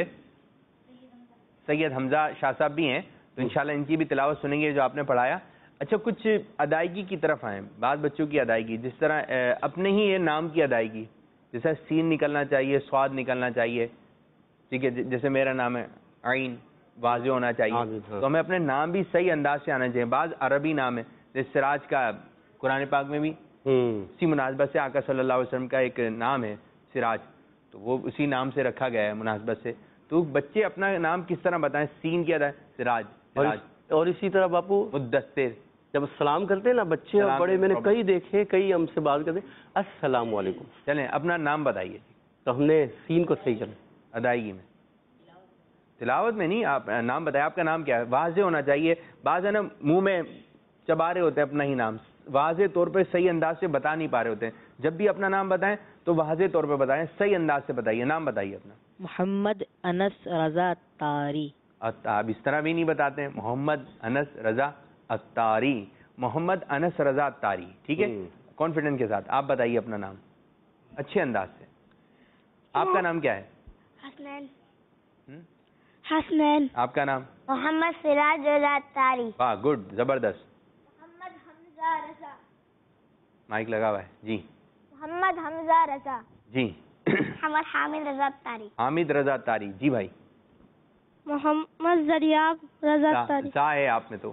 سید حمزہ شاہ صاحب بھی ہیں, تو انشاءاللہ ان کی بھی تلاوت سنیں گے جو آپ نے پڑھایا. اچھا کچھ ادائیگی کی طرف آئیں. بعض بچوں کی ادائیگی جس طرح اپنے ہی یہ نام کی ادائیگی, جیسے سین نکلنا چاہیے, سواد نکلنا چاہیے, ٹھیک ہے, جیسے میرا نام ہے عین, واضح ہونا چاہیے, تو ہمیں اپنے نام بھی صحیح انداز سے آنا چاہیے. بعض عربی نام ہے, جیسے سراج کا قرآن پاک میں بھی اسی مناسبت سے آقا صلی اللہ علیہ وسلم کا ایک نام ہے سراج, تو وہ اسی نام سے رکھا گیا ہے مناسبت سے. تو بچے اپنا نام کس طرح بتائیں؟ سین کیا ہے سراج. اور اسی طرح باپو مدثر, جب سلام کرتے ہیں نا بچے اور بڑے, میں نے کئی دیکھے, کئی ہم سے بات کرتے السلام علیکم. چلیں اپنا نام بتائیے. تو ہم نے سین کو صحیح کرنا ادائیگی میں, تلاوت میں نہیں. آپ نام بتائیں, آپ کا نام کیا ہے؟ واضح ہونا چاہیے. بعض ہے نا منہ میں چبا رہے ہوتے ہیں اپنا ہی نام, واضح طور پہ صحیح انداز سے بتا نہیں پا رہے ہوتے ہیں. جب بھی اپنا نام بتائیں تو واضح طور پہ بتائیں, صحیح انداز سے بتائیے. نام بتائیے اپنا. محمد انس رضا اتاری. آپ اس طرح بھی نہیں بتاتے ہیں. محمد انس رضا اتاری, محمد انس رضا اتاری, ٹھیک ہے, کانفیڈنس کے ساتھ آپ بتائیے اپنا نام اچھے انداز سے. آپ کا نام کیا ہے؟ حسنین. حسنین. آپ کا نام؟ محمد سراج رضا اتاری. واہ گڈ, زبردست. محمد حمزہ رضا. مائک لگا ہوا ہے. جی محمد حمزہ رضا. جی محمد حامد رضا اتاری. حامد رضا اتاری. جی بھائی. محمد زریاب رضا اتاری. زا ہے آپ میں تو,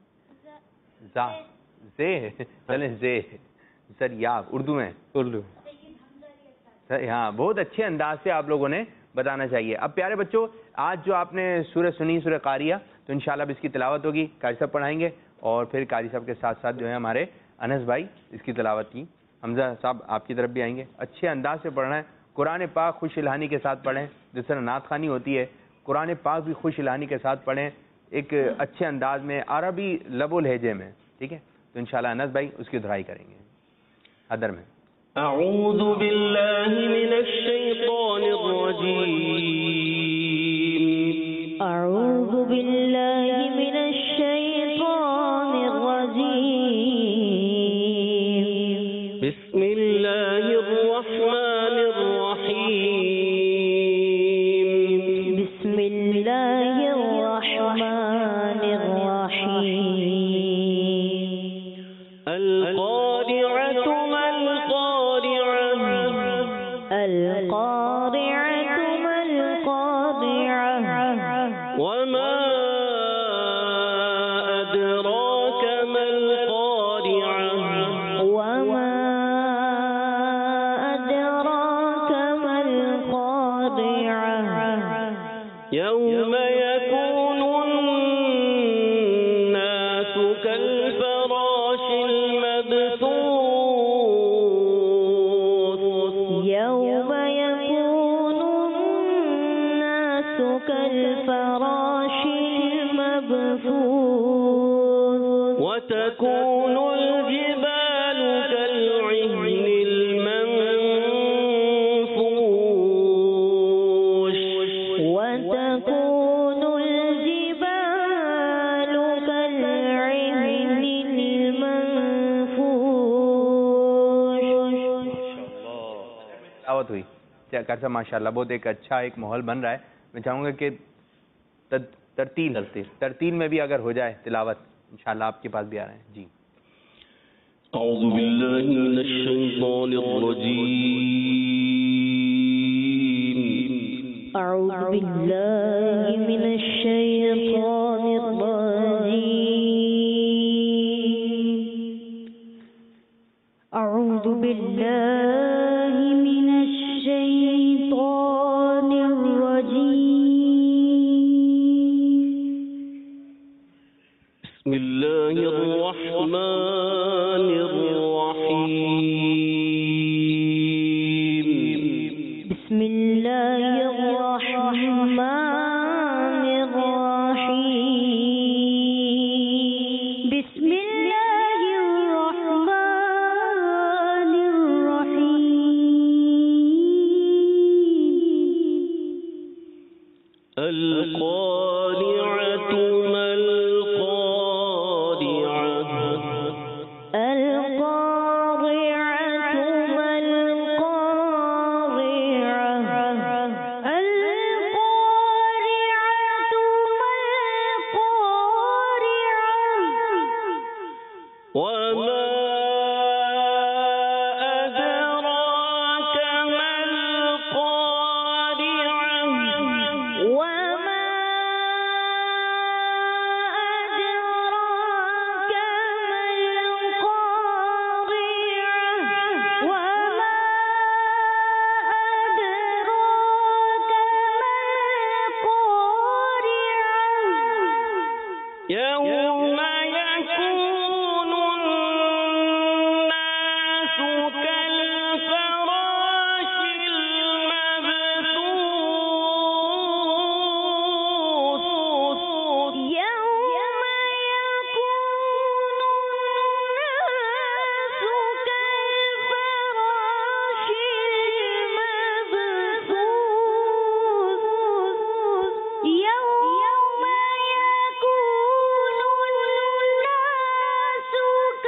زا زے, چلیں زے, زریاب اردو میں, اردو. ہاں بہت اچھے انداز سے آپ لوگوں نے بتانا چاہیے. اب پیارے بچوں, آج جو آپ نے سورہ سنی, سورہ قاریہ, تو انشاءاللہ اب اس کی تلاوت ہوگی. قاری صاحب پڑھائیں گے اور پھر قاری صاحب کے ساتھ ساتھ جو ہے ہمارے انس بھائی اس کی تلاوت کی. حمزہ صاحب آپ کی طرف بھی آئیں گے. اچھے انداز سے پڑھنا ہے. قرآن پاک خوش الہانی کے ساتھ پڑھیں, جس طرح نعت خوانی ہوتی ہے, قرآن پاک بھی خوش الہانی کے ساتھ پڑھیں, ایک اچھے انداز میں, عربی لب و لہجے میں, ٹھیک ہے. تو انشاءاللہ انس بھائی اس کی دہرائی کریں گے حدر میں. اعوذ باللہ من الشیطان الرجیم. اعوذ باللہ من الشیطان الرجیم. بسم اللہ الرحمن الرحیم. بسم اللہ الرحمن الرحیم. القارعۃ ما القارعۃ. القارعۃ ما القارعۃ. وما أدراك ما القارعة. وتكون الجبال كالعهن المنفوش وتكون الجبال كالعهن المنفوش. दावत हुई कार साहब माशाल्लाह, बहुत एक अच्छा एक माहौल बन रहा है। मैं चाहूँगा कि तरतील में भी अगर हो जाए तिलावत, इंशाल्लाह आपके पास भी आ रहे हैं जी। अऊज़ु बिल्लाहि मिनश शैतानिर रजीम। अऊज़ु बिल्लाहि मिनश शैतानिर रजीम। अऊज़ु बिल्लाहि मिनश शैतानिर रजीम। बिस्मिल्लाहिर रहमानिर रहीम। बिस्मिल्लाहिर रहमानिर रहीम। बिस्मिल्लाहिर रहमानिर रहीम। अल-क़ारिअतु मल-क़ारिअह। القارعة ما القارعة القارعة ما القارعة وما أدراك ما القارعة وما أدراك ما القارعة وما أدراك ما القارعة يوم يكون الناس كالفراش المبثوث يوم يكون الناس كالفراش المبثوث يوم يكون الناس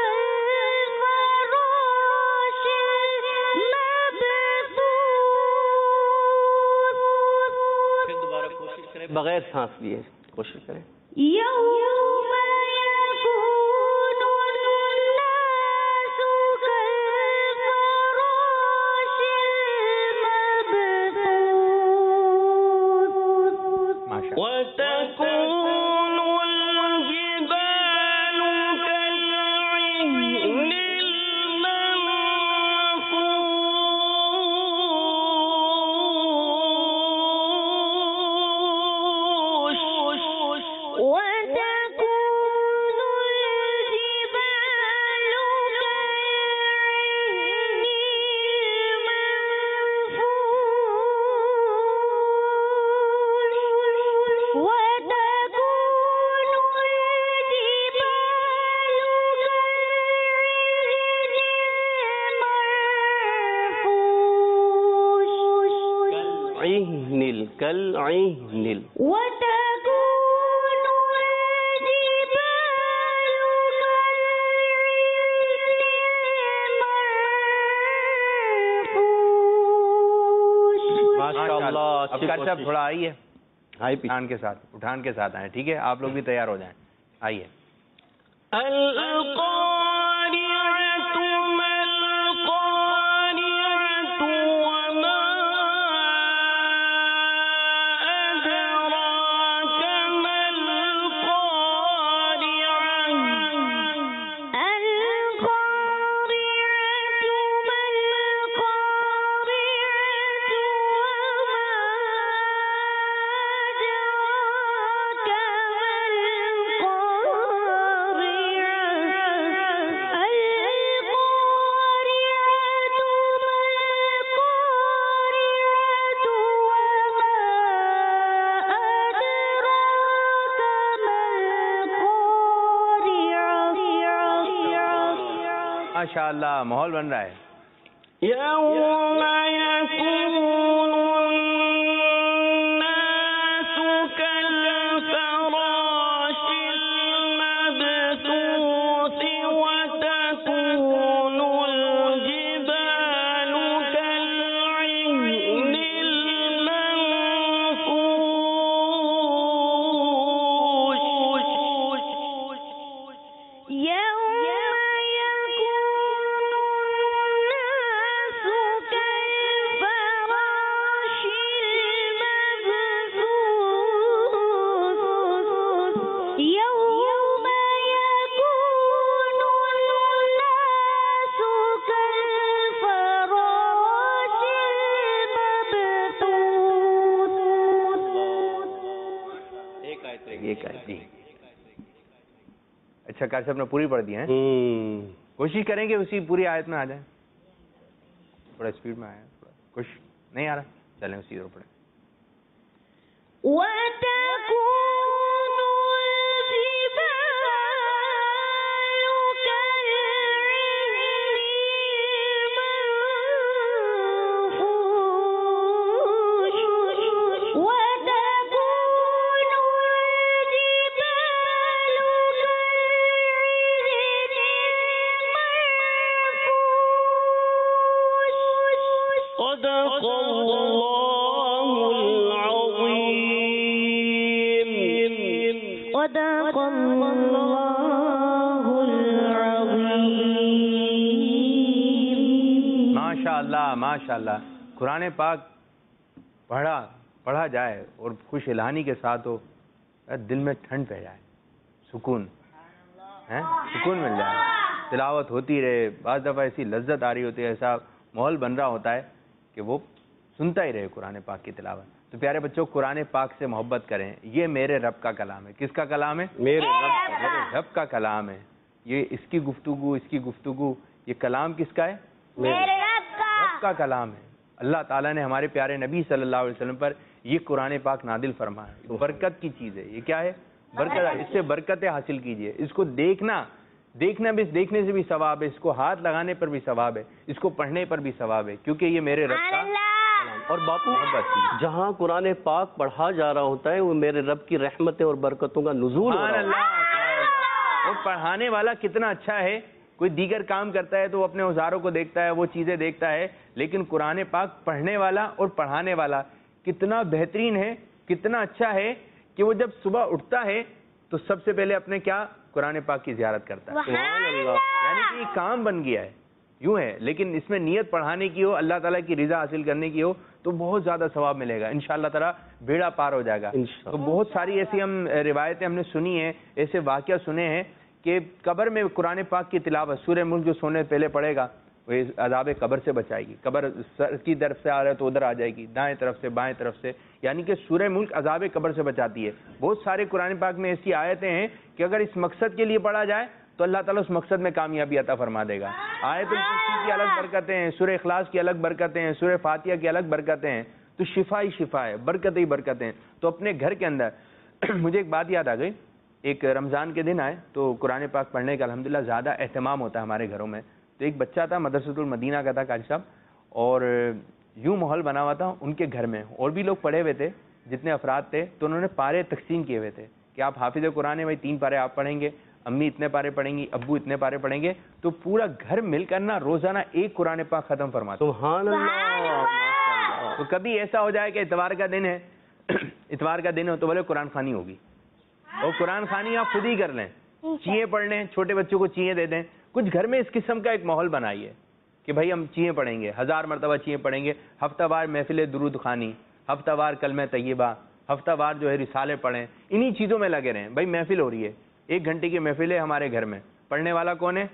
كالفراش المبثوث। फिर दोबारा कोशिश करें, बगैर सांस लिए कोशिश करें। يوم يكون الناس كالفراش المبثوث माशाल्लाह। وتكون الجبال كالعهن المنفوش وتكون الجبال كالعهن المنفوش وتكون الجبال كالعهن وتكون المنفوش माशाअल्लाह। अब अच्छी कार साहब कोशिश। थोड़ा आइए, हाय पीछे। उठान के साथ आए, ठीक है? आप लोग भी तैयार हो जाएं, आइए। القارعة ما القارعة وما أدراك ما القارعة القارعة ما القارعة وما أدراك ما القارعة माशाअल्लाह, माहौल बन रहा है. يوم يكون الناس كالفراش المبثوث وتكون الجبال كالعهن المنفوش अच्छा कार से अपने पूरी पढ़ दी है. कोशिश करेंगे उसी पूरी आयत में आ जाए. थोड़ा स्पीड में आया, कुछ नहीं आ रहा, चलें उसी तरह पढ़ें. صدق الله العظيم. صدق الله العظيم. माशाअल्लाह माशाअल्लाह. कुरान पाक पढ़ा जाए और खुश इल्हानी के साथ हो, दिल में ठंड पै जाए, सुकून है, सुकून मिल जाए, तिलावत होती रहे. बाज़ दफ़ा ऐसी लज्जत आ रही होती है, ऐसा माहौल बन रहा होता है कि वो सुनता ही रहे कुरान पाक की तिलावत. तो प्यारे बच्चों, कुरान पाक से मोहब्बत करें. ये मेरे रब का कलाम है. किसका कलाम है? मेरे रब का कलाम है. ये इसकी गुफ्तगू ये कलाम किसका है? मेरे रब का कलाम है. अल्लाह ताला ने हमारे प्यारे नबी सल्लल्लाहु अलैहि वसल्लम पर ये कुरान पाक नादिल फरमाया. बरकत की चीज़ है. ये क्या है? बरकत. इससे बरकतें हासिल कीजिए. इसको देखना भी, देखने से भी सवाब है, इसको हाथ लगाने पर भी सवाब है, इसको पढ़ने पर भी सवाब है, क्योंकि ये मेरे रब का कलाम. और बापू, जहाँ कुरान पाक पढ़ा जा रहा होता है वो मेरे रब की रहमतें और बरकतों का नुज़ूल हो रहा होता है. वो पढ़ाने वाला कितना अच्छा है. कोई दीगर काम करता है तो वो अपने औजारों को देखता है, वो चीज़ें देखता है, लेकिन कुरान पाक पढ़ने वाला और पढ़ाने वाला कितना बेहतरीन है, कितना अच्छा है कि वो जब सुबह उठता है तो सबसे पहले अपने क्या कुरान पाक की ज़ियारत करता है. यानी कि काम बन गया है. यूं है, लेकिन इसमें नियत पढ़ाने की हो, अल्लाह ताला की रिजा हासिल करने की हो, तो बहुत ज़्यादा सवाब मिलेगा इंशाअल्लाह ताला. बेड़ा पार हो जाएगा. तो बहुत सारी ऐसी हम रिवायतें हमने सुनी हैं, ऐसे वाक़या सुने हैं कि कब्र में कुरान पाक की तिलावत, सूरह मुल्क जो सोने पहले पढ़ेगा वो अज़ाब कब्र से बचाएगी. कब्र सर की तरफ से आ रहा है तो उधर आ जाएगी, दाएं तरफ से बाएं तरफ से, यानी कि सूरह मुल्क अज़ाब कब्र से बचाती है. बहुत सारे कुरान पाक में ऐसी आयतें हैं कि अगर इस मकसद के लिए पढ़ा जाए तो अल्लाह ताला उस मकसद में कामयाबी अता फरमा देगा. आयतुल कुर्सी की अलग बरकतें हैं, सूरह इखलास की अलग बरकतें हैं, सूरह फातिहा की अलग बरकतें हैं. तो शिफा ही शिफा है, बरकत ही बरकतें. तो अपने घर के अंदर मुझे एक बात याद आ गई. एक रमज़ान के दिन आए तो कुरान पाक पढ़ने का अल्हम्दुलिल्लाह ज़्यादा एहतमाम होता है हमारे घरों में. तो एक बच्चा था, मदरसतुल मदीना का था कारी साहब, और यूँ माहौल बना हुआ था उनके घर में. और भी लोग पढ़े हुए थे, जितने अफराद थे, तो उन्होंने पारे तकसीम किए हुए थे कि आप हाफिज़ कुरान है भाई, 3 पारे आप पढ़ेंगे, अम्मी इतने पारे पढ़ेंगी, अब्बू इतने पारे पढ़ेंगे. तो पूरा घर मिलकर ना रोज़ाना एक कुरान पाक ख़त्म फरमाते. सुभान अल्लाह. तो कभी ऐसा हो जाए कि इतवार का दिन है, इतवार का दिन हो तो बोले कुरान खानी होगी, और कुरान खानी आप खुद ही कर लें, चीज़ें पढ़ लें, छोटे बच्चों को चीज़ें दे दें. कुछ घर में इस किस्म का एक माहौल बनाइए कि भाई हम चीज़ें पढ़ेंगे, 1000 मरतबा चीज़ें पढ़ेंगे. हफ्तावार महफिल दुरूद खानी, हफ्तावार कलमे तय्यबा, हफ्तावार जो है रिसाले पढ़ें. इन्हीं चीज़ों में लगे रहें. भाई महफिल हो रही है, 1 घंटे की महफिल है हमारे घर में, पढ़ने वाला कौन है?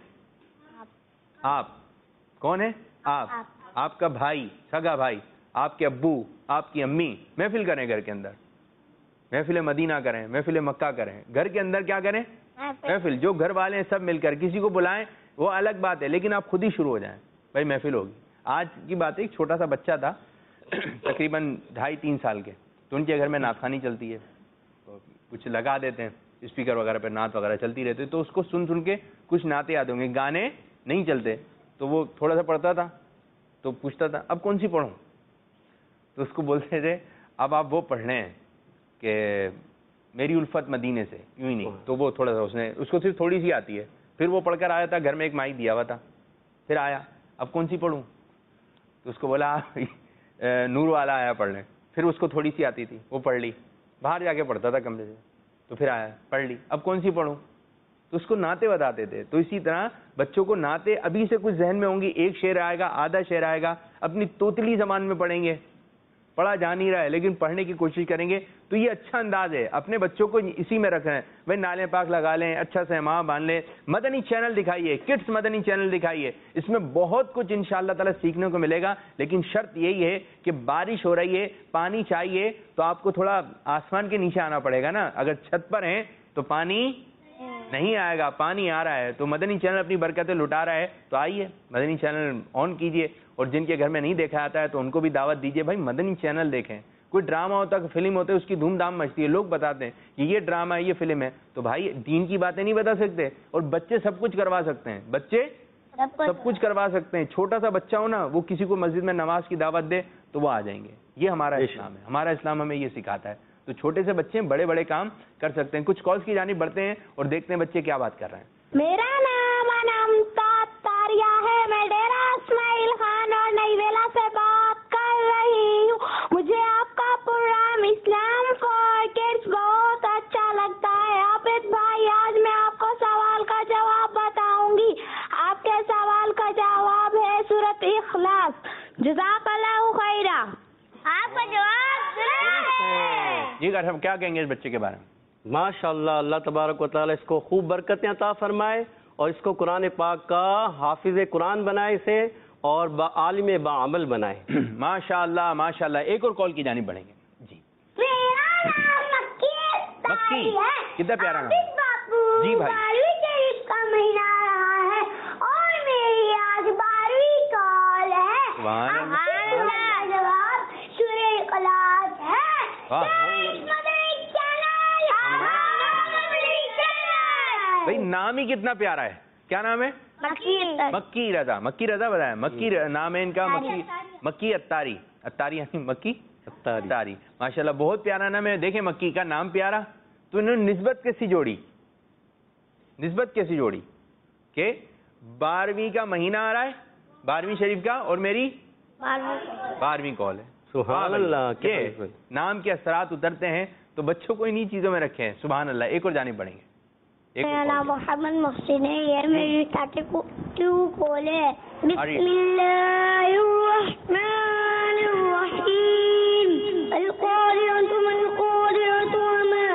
आप. कौन है? आप. आपका भाई, सगा भाई, आपके अब्बू, आपकी अम्मी. महफिल करें घर के अंदर, महफिल मदीना करें, महफिल मक्का करें. घर के अंदर क्या करें? महफिल. जो घर वाले हैं सब मिलकर, किसी को बुलाएं वो अलग बात है, लेकिन आप खुद ही शुरू हो जाएं, भाई महफिल होगी. आज की बात है, एक छोटा सा बच्चा था तकरीबन 2.5-3 साल के, तो उनके घर में नातखानी चलती है, तो कुछ लगा देते हैं स्पीकर वगैरह पर, नात वगैरह चलती रहती है. तो उसको सुन सुन के कुछ नाते याद होंगे, गाने نہیں چلتے تو وہ تھوڑا سا پڑھتا تھا تو پوچھتا تھا اب کون سی پڑھوں, تو اس کو بولتے تھے اب آپ وہ پڑھ لیں کہ میری الفت مدینے سے, یوں ہی نہیں, تو وہ تھوڑا سا اس کو صرف تھوڑی سی آتی ہے. پھر وہ پڑھ کر آیا تھا, گھر میں ایک مائک دیا ہوا تھا, پھر آیا اب کون سی پڑھوں, تو اس کو بولا نور والا آیا پڑھ لیں. پھر اس کو تھوڑی سی آتی تھی, وہ پڑھ لی, باہر جا کے پڑھتا تھا کمرے سے, تو پھر آیا پڑھ لی, اب کون سی پڑھوں, تو اس کو نعتیں بتاتے تھے. تو اسی طرح بچوں کو نعتیں ابھی سے کچھ ذہن میں ہوں گی, ایک شعر آئے گا, آدھا شعر آئے گا, اپنی توتلی زبان میں پڑھیں گے, پڑھا جا نہیں رہا ہے لیکن پڑھنے کی کوشش کریں گے, تو یہ اچھا انداز ہے. اپنے بچوں کو اسی میں رکھیں, بھائی نالے پاک لگا لیں, اچھا سے ماں باندھ لیں, مدنی چینل دکھائیے, کڈس مدنی چینل دکھائیے, اس میں بہت کچھ انشاءاللہ تعالی سیکھنے کو ملے گا. لیکن شرط یہی ہے کہ بارش ہو رہی ہے, پانی چاہیے, تو آپ کو تھوڑا آسمان کے نیچے آنا پڑے گا نا. اگر چھت پر ہیں تو پانی نہیں آئے گا, پانی آ رہا ہے, تو مدنی چینل اپنی برکتیں لٹا رہا ہے, تو آئیے مدنی چینل آن کیجئے. اور جن کے گھر میں نہیں دیکھا جاتا ہے تو ان کو بھی دعوت دیجئے, بھائی مدنی چینل دیکھیں. کوئی ڈرامہ ہوتا ہے, فلم ہوتا ہے, اس کی دھوم دھام مچتی ہے, لوگ بتاتے ہیں کہ یہ ڈرامہ ہے, یہ فلم ہے, تو بھائی دین کی باتیں نہیں بتا سکتے, اور بچے سب کچھ کروا سکتے ہیں, بچے سب کچھ کروا سکتے ہیں. چھوٹا سا بچہ ہو نا, وہ کسی کو مسجد میں نماز کی دعوت دے تو وہ آ جائیں گے. یہ ہمارا اسلام ہے, ہمارا اسلام ہمیں یہ سکھاتا ہے. تو چھوٹے سے بچے بڑے بڑے کام کر سکتے ہیں. کچھ کالز کی جانب بڑھتے ہیں اور دیکھتے ہیں بچے کیا بات کر رہے ہیں. میرا نام انمتا تاریہ ہے, میں ڈیرہ اسماعیل خان اور نئی ویلا سے بات کر رہی ہوں. مجھے آپ کا پروگرام اسلام فار کڈس بہت اچھا لگتا ہے. عابد بھائی, آج میں آپ کو سوال کا جواب بتاؤں گی. آپ کے سوال کا جواب ہے سورۃ اخلاص. جزاک اللہ خیرہ. آپ کا جواب جی صاحب کیا کہیں گے اس بچے کے بارے میں؟ ماشاءاللہ, اللہ تبارک و تعالی اس کو خوب برکتیں عطا فرمائے اور اس کو قرآن پاک کا حافظ قرآن بنائے اسے, اور عالم باعمل بنائے. ماشاءاللہ ماشاءاللہ. ایک اور کال کی جانب بڑھیں گے. جی میرا نام مکی, کتنا پیارا نام. جی بھائی, 12ویں کا مہینہ رہا ہے اور میری آج 12ویں کال ہے. جواب سورہ اخلاص ہے. بھائی نام ہی کتنا پیارا ہے, کیا نام ہے؟ مکی رضا. مکی رضا بتایا, مکی نام ہے ان کا. مکی اتاری, اتاری یعنی مکی اتاری. ماشاءاللہ بہت پیارا نام ہے. دیکھیں مکی کا نام پیارا, تو انہوں نے نسبت کیسی جوڑی, نسبت کیسی جوڑی کہ 12ویں کا مہینہ آ رہا ہے, 12ویں شریف کا, اور میری 12ویں کال ہے. سبحان اللہ, کہ نام کے اثرات اترتے ہیں, تو بچوں کو انہی چیزوں میں رکھیں. سبحان اللہ. ایک اور جانب بڑھیں گے. میرا نام محمد محسن ہے, یہ میری 32 کال ہے. بسم اللہ الرحمن الرحیم. القارعۃ ما القارعۃ وما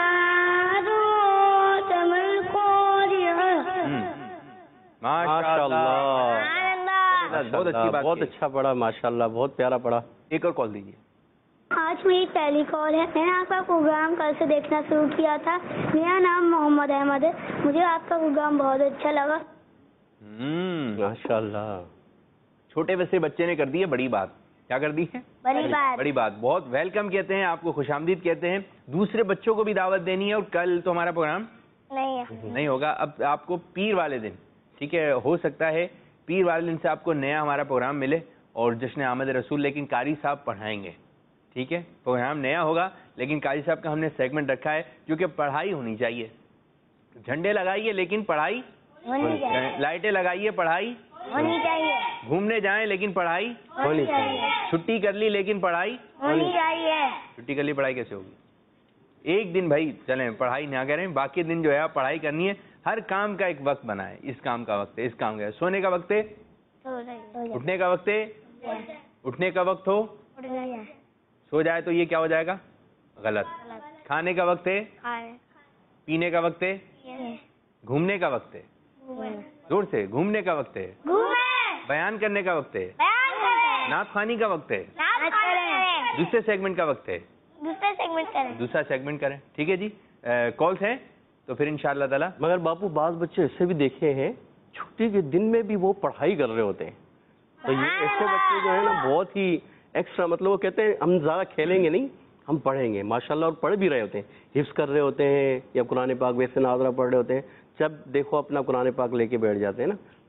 أدراک ما القارعۃ. ماشاءاللہ بہت اچھی بات, بہت اچھا پڑھا ماشاءاللہ, بہت پیارا پڑھا. ایک اور کال دیجیے. آج میری پہلی کال ہے. میں نے آپ کا پروگرام کل سے دیکھنا شروع کیا تھا. میرا نام محمد احمد ہے. مجھے آپ کا پروگرام بہت اچھا لگا. ماشاءاللہ. چھوٹے بچے بچے نے کر دی ہے بڑی بات. کیا کر دی ہے؟ بڑی بات. بہت ویلکم کہتے ہیں آپ کو, خوش آمدید کہتے ہیں. دوسرے بچوں کو بھی دعوت دینی ہے. اور کل تو ہمارا پروگرام نہیں ہوگا. اب آپ کو پیر والے دن, ٹھیک ہے, ہو سکتا ہے پیر والے دن سے آپ کو نیا ہمارا پروگرام ملے اور جشن آمد رسول, لیکن قاری صاحب پڑھائیں گے. ٹھیک ہے, پروگرام نیا ہوگا لیکن قاری صاحب کا ہم نے سیگمنٹ رکھا ہے, کیونکہ پڑھائی ہونی چاہیے. جھنڈے لگائیے لیکن پڑھائی ہونی چاہیے, لائٹیں لگائیے پڑھائی ہونی چاہیے, گھومنے جائیں لیکن پڑھائی ہونی چاہیے, چھٹی کر لی لیکن پڑھائی ہونی چاہیے. چھٹی کر لی, پڑھائی کیسے ہوگی؟ ایک دن بھائی چلیں پڑھائی نہ کریں, باقی دن جو ہے آپ پڑھائی کرنی ہے. ہر کام کا ایک وقت بنائے. اس کام کا وقت ہے, اس کام کا, سونے کا وقت ہے, اٹھنے کا وقت ہے, اٹھنے کا وقت ہو, سو جائے تو یہ کیا ہو جائے گا؟ غلط. کھانے کا وقت ہے, پینے کا وقت ہے, گھومنے کا وقت ہے, زور سے, گھومنے کا وقت ہے, بیان کرنے کا وقت ہے, نعت خوانی کا وقت ہے, دوسرے سیگمنٹ کا وقت ہے, دوسرا سیگمنٹ کریں. ٹھیک ہے جی, کالز ہیں تو پھر انشاءاللہ تعالی. مگر باپو بعض بچے ایسے بھی دیکھے ہیں چھٹی کے دن میں بھی وہ پڑھائی کر رہے ہوتے ہیں. تو یہ ایسے بچے جو ہے نا بہت ہی ایکسٹرا, مطلب وہ کہتے ہیں ہم زیادہ کھیلیں گے نہیں, ہم پڑھیں گے ماشاءاللہ, اور پڑھ بھی رہے ہوتے ہیں, حفظ کر رہے ہوتے ہیں یا قرآن پاک ویسے ناظرہ پڑھ رہے ہوتے ہیں. جب دیکھو اپنا قرآن پاک لے کے بیٹھ جاتے ہیں نا,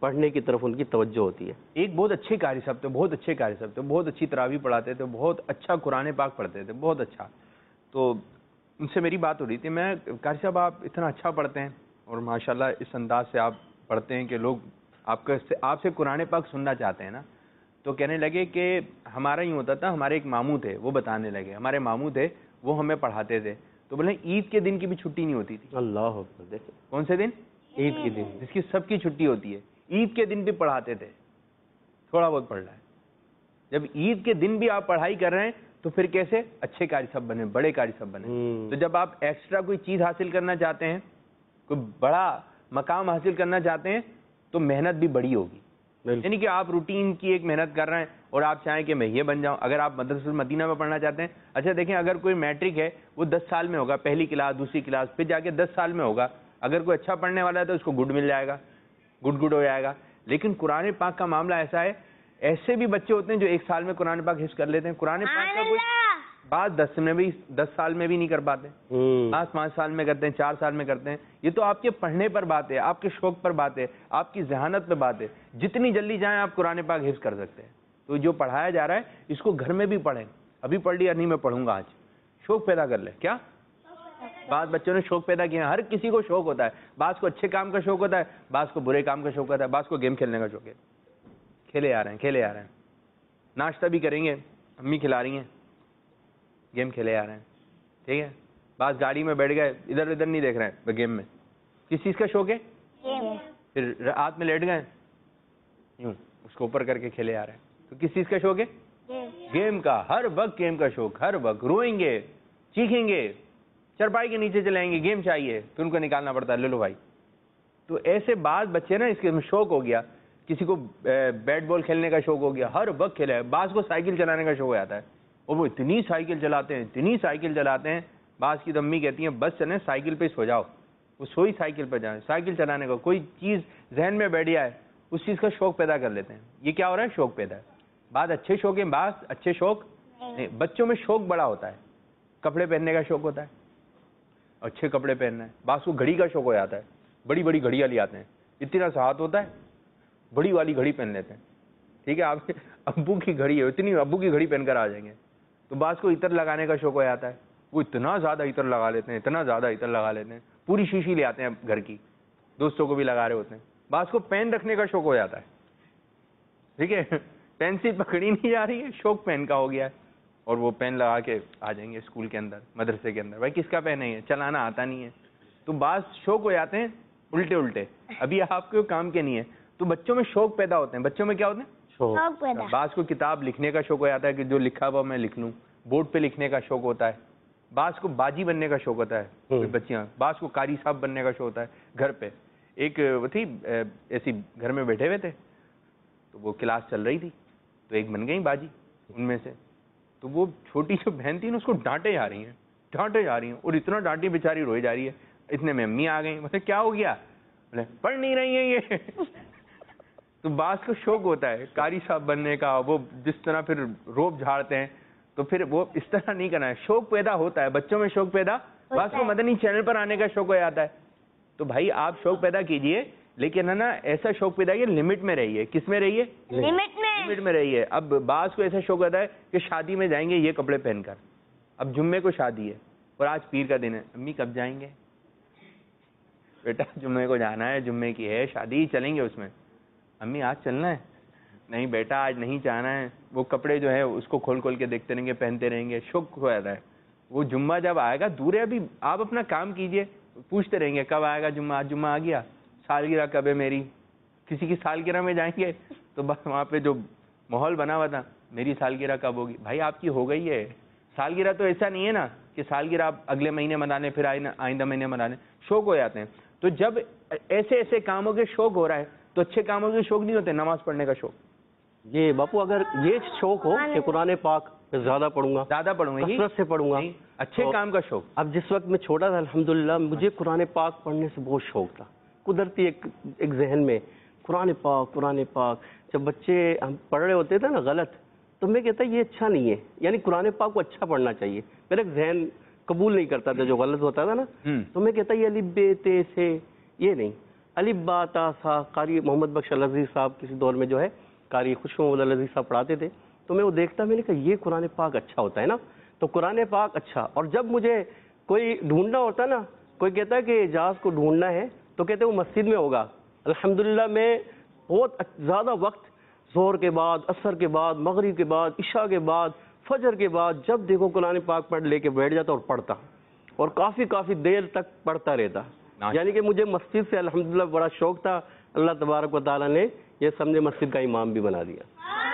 پڑھنے کی طرف ان کی توجہ ہوتی ہے. ایک بہت اچھے قاری صاحب تھے, بہت اچھے قاری صاحب تھے, بہت اچھی تراویح پڑھاتے تھے, بہت اچھا قرآن پاک پڑھتے تھے, بہت اچھا. تو ان سے میری بات ہو رہی تھی, میں قاری صاحب آپ اتنا اچھا پڑھتے ہیں اور ماشاءاللہ اس انداز سے آپ پڑھتے ہیں کہ لوگ آپ سے قرآن پاک سننا چاہتے ہیں نا. تو کہنے لگے کہ ہمارا ہی ہوتا تھا, ہمارے ایک ماموں تھے, وہ بتانے لگے, ہمارے ماموں تھے وہ ہمیں پڑھاتے تھے, تو بولے عید کے دن کی بھی چھٹی نہیں ہوتی تھی. اللہ اکبر. دیکھیں کون سے دن؟ عید کے دن, جس کی سب کی چھٹی ہوتی ہے, عید کے دن بھی پڑھاتے تھے. تھوڑا بہت پڑھ رہا ہے, جب عید کے دن بھی آپ پڑھائی کر رہے ہیں تو پھر کیسے اچھے قاری صاحب بنے, بڑے قاری صاحب بنے. تو جب آپ ایکسٹرا کوئی چیز حاصل کرنا چاہتے ہیں, کوئی بڑا مقام حاصل کرنا چاہتے ہیں, تو محنت بھی بڑی ہوگی. یعنی کہ آپ روٹین کی ایک محنت کر رہے ہیں اور آپ چاہیں کہ میں یہ بن جاؤں. اگر آپ مدرسۃ المدینہ میں پڑھنا چاہتے ہیں, اچھا دیکھیں اگر کوئی میٹرک ہے وہ 10 سال میں ہوگا, پہلی کلاس دوسری کلاس, پھر جا کے 10 سال میں ہوگا. اگر کوئی اچھا پڑھنے والا ہے تو اس کو گڈ مل جائے گا, گڈ ہو جائے گا. لیکن قرآن پاک کا معاملہ ایسا ہے, ایسے بھی بچے ہوتے ہیں جو 1 سال میں قرآن پاک حفظ کر لیتے ہیں. قرآن پاک کا کوئی بات 10 سال میں بھی نہیں کر پاتے, 5 سال میں کرتے ہیں, 4 سال میں کرتے ہیں. یہ تو آپ کے پڑھنے پر بات ہے, آپ کے شوق پر بات ہے, آپ کی ذہانت پہ بات ہے. جتنی جلدی جائیں آپ قرآن پاک حفظ کر سکتے ہیں. تو جو پڑھایا جا رہا ہے اس کو گھر میں بھی پڑھیں. ابھی پڑھ لیا نہیں, میں پڑھوں گا, آج شوق پیدا کر لیں. کیا بعض بچوں نے شوق پیدا کیا, ہر کسی کو شوق ہوتا ہے. بعض کو اچھے کام کا شوق ہوتا ہے, بعض کو برے کام کا شوق ہوتا ہے, بعض کو گیم کھیلنے کا شوق ہے. کھیلے آ رہے ہیں, ناشتہ بھی کریں گے, امی کھلا رہی ہیں, گیم کھیلے آ رہے ہیں. ٹھیک ہے, بعض گاڑی میں بیٹھ گئے, ادھر ادھر نہیں دیکھ رہے ہیں گیم میں. کس چیز کا شوق ہے؟ پھر رات میں لیٹ گئے, یوں اس کو اوپر کر کے کھیلے آ رہے ہیں. تو کس چیز کا شوق ہے؟ گیم کا. ہر وقت گیم کا شوق, ہر وقت روئیں گے, چیخیں گے, چرپائی کے نیچے چلائیں گے, گیم چاہیے, پھر ان کو نکالنا پڑتا ہے, لے لو بھائی. تو ایسے بعض بچے نا اس کے شوق ہو گیا, کسی کو بیٹ بال کھیلنے کا شوق ہو گیا, ہر وقت کھیلا ہے. بعض کو سائیکل چلانے کا شوق ہو جاتا ہے, اور وہ اتنی سائیکل چلاتے ہیں, بعض کی تو امی کہتی ہیں بس چلیں سائیکل پہ سو جاؤ, وہ سوئی سائیکل پہ جائیں. سائیکل چلانے کا کوئی چیز ذہن میں بیٹھ جائے, اس چیز کا شوق پیدا کر لیتے ہیں. یہ کیا ہو رہا ہے؟ شوق پیدا ہے. بعض اچھے شوق ہیں, بعض اچھے شوق نہیں. بچوں میں شوق بڑا ہوتا ہے, کپڑے پہننے کا شوق ہوتا ہے, اچھے کپڑے پہننا ہے. بعض کو گھڑی کا شوق ہو جاتا ہے, بڑی بڑی گھڑیاں لے آتے ہیں, اتنا سا ہاتھ ہوتا ہے, بڑی والی گھڑی پہن لیتے ہیں. ٹھیک ہے, آپ کے ابو کی گھڑی ہے, اتنی ابو کی گھڑی پہن کر آ جائیں گے. تو بعض کو عطر لگانے کا شوق ہو جاتا ہے, وہ اتنا زیادہ عطر لگا لیتے ہیں, پوری شیشی لے آتے ہیں گھر کی, دوستوں کو بھی لگا رہے ہوتے ہیں. بعض کو پین رکھنے کا شوق ہو جاتا ہے. ٹھیک ہے, پین سے پکڑی نہیں جا رہی ہے, شوق پین کا ہو گیا ہے, اور وہ پین لگا کے آ جائیں گے اسکول کے اندر, مدرسے کے اندر. بھائی کس کا پین ہے, چلانا آتا نہیں ہے. تو بعض شوق ہو جاتے ہیں الٹے, ابھی آپ کے کام کے نہیں ہے. تو بچوں میں شوق پیدا ہوتے ہیں. بچوں میں کیا ہوتے ہیں؟ شوق پیدا. بعض کو کتاب لکھنے کا شوق ہو جاتا ہے کہ جو لکھا ہوا میں لکھ لوں, بورڈ پہ لکھنے کا شوق ہوتا ہے. بعض کو باجی بننے کا شوق ہوتا ہے بچیاں, بعض کو قاری صاحب بننے کا شوق ہوتا ہے. گھر پہ ایک وہ تھی ایسی, گھر میں بیٹھے ہوئے تھے, تو وہ کلاس چل رہی تھی, تو ایک بن گئی باجی ان میں سے. تو وہ چھوٹی جو بہن تھی نا, اس کو ڈانٹے جا رہی ہیں, اور اتنا ڈانٹی بیچاری روئی جا رہی ہے. اتنے میں امی آ گئی, مجھے کیا ہو گیا, پڑھ نہیں رہی ہیں یہ. تو بعض کو شوق ہوتا ہے قاری صاحب بننے کا, وہ جس طرح پھر روب جھاڑتے ہیں, تو پھر وہ اس طرح نہیں کرنا ہے. شوق پیدا ہوتا ہے بچوں میں, شوق پیدا. بعض کو مدنی چینل پر آنے کا شوق ہو جاتا ہے. تو بھائی آپ شوق پیدا کیجئے, لیکن ہے نا ایسا شوق پیدا کیجئے, لمٹ میں رہیے. کس میں رہیے؟ لمٹ میں رہیے. اب بعض کو ایسا شوق ہوتا ہے کہ شادی میں جائیں گے یہ کپڑے پہن کر. اب جمعے کو شادی ہے اور آج پیر کا دن ہے, امی کب جائیں گے؟ بیٹا جمعے کو جانا ہے, جمعے کی ہے شادی, چلیں گے اس میں. امی آج چلنا ہے؟ نہیں بیٹا آج نہیں جانا ہے. وہ کپڑے جو ہے اس کو کھول کھول کے دیکھتے رہیں گے, پہنتے رہیں گے, شوق ہو جاتا ہے. وہ جمعہ جب آئے گا, دور ہے ابھی, آپ اپنا کام کیجئے, پوچھتے رہیں گے کب آئے گا جمعہ, آج جمعہ آ گیا, سالگرہ کب ہے میری. کسی کی سالگرہ میں جائیں گے تو بس وہاں پہ جو ماحول بنا ہوا تھا, میری سالگرہ کب ہوگی. بھائی آپ کی ہو گئی ہے سالگرہ, تو ایسا نہیں ہے نا کہ سالگرہ آپ اگلے مہینے منا لیں, پھر آئندہ مہینے منا لیں. شوق ہو جاتے ہیں. تو جب ایسے کاموں کے شوق ہو رہا ہے تو اچھے کاموں کے شوق نہیں ہوتے. نماز پڑھنے کا شوق, یہ باپو اگر یہ شوق ہو کہ قرآن پاک زیادہ پڑھوں گا, کثرت سے پڑھوں گا, اچھے کام کا شوق. اب جس وقت میں چھوٹا تھا الحمدللہ مجھے قرآن پاک پڑھنے سے بہت شوق تھا, قدرتی ایک ذہن میں قرآن پاک. جب بچے ہم پڑھ رہے ہوتے تھے نا غلط, تو میں کہتا یہ اچھا نہیں ہے, یعنی قرآن پاک کو اچھا پڑھنا چاہیے. میرا ایک ذہن قبول نہیں کرتا تھا جو غلط ہوتا تھا نا, تو میں کہتا یہ الف ب ت سے یہ نہیں. الف با تا سا قاری محمد بخش العزیز صاحب کسی دور میں جو ہے قاری خوش محمد العزیز صاحب پڑھاتے تھے، تو میں وہ دیکھتا، میں نے کہا یہ قرآن پاک اچھا ہوتا ہے نا، تو قرآن پاک اچھا. اور جب مجھے کوئی ڈھونڈنا ہوتا نا، کوئی کہتا ہے کہ اعجاز کو ڈھونڈنا ہے تو کہتے ہیں وہ مسجد میں ہوگا. الحمدللہ میں بہت زیادہ وقت ظہر کے بعد، عصر کے بعد، مغرب کے بعد، عشاء کے بعد، فجر کے بعد جب دیکھو قرآن پاک پڑھ لے کے بیٹھ جاتا اور پڑھتا، اور کافی دیر تک پڑھتا رہتا. یعنی کہ مجھے مسجد سے الحمدللہ بڑا شوق تھا. اللہ تبارک و تعالیٰ نے یہ سمجھے مسجد کا امام بھی بنا دیا.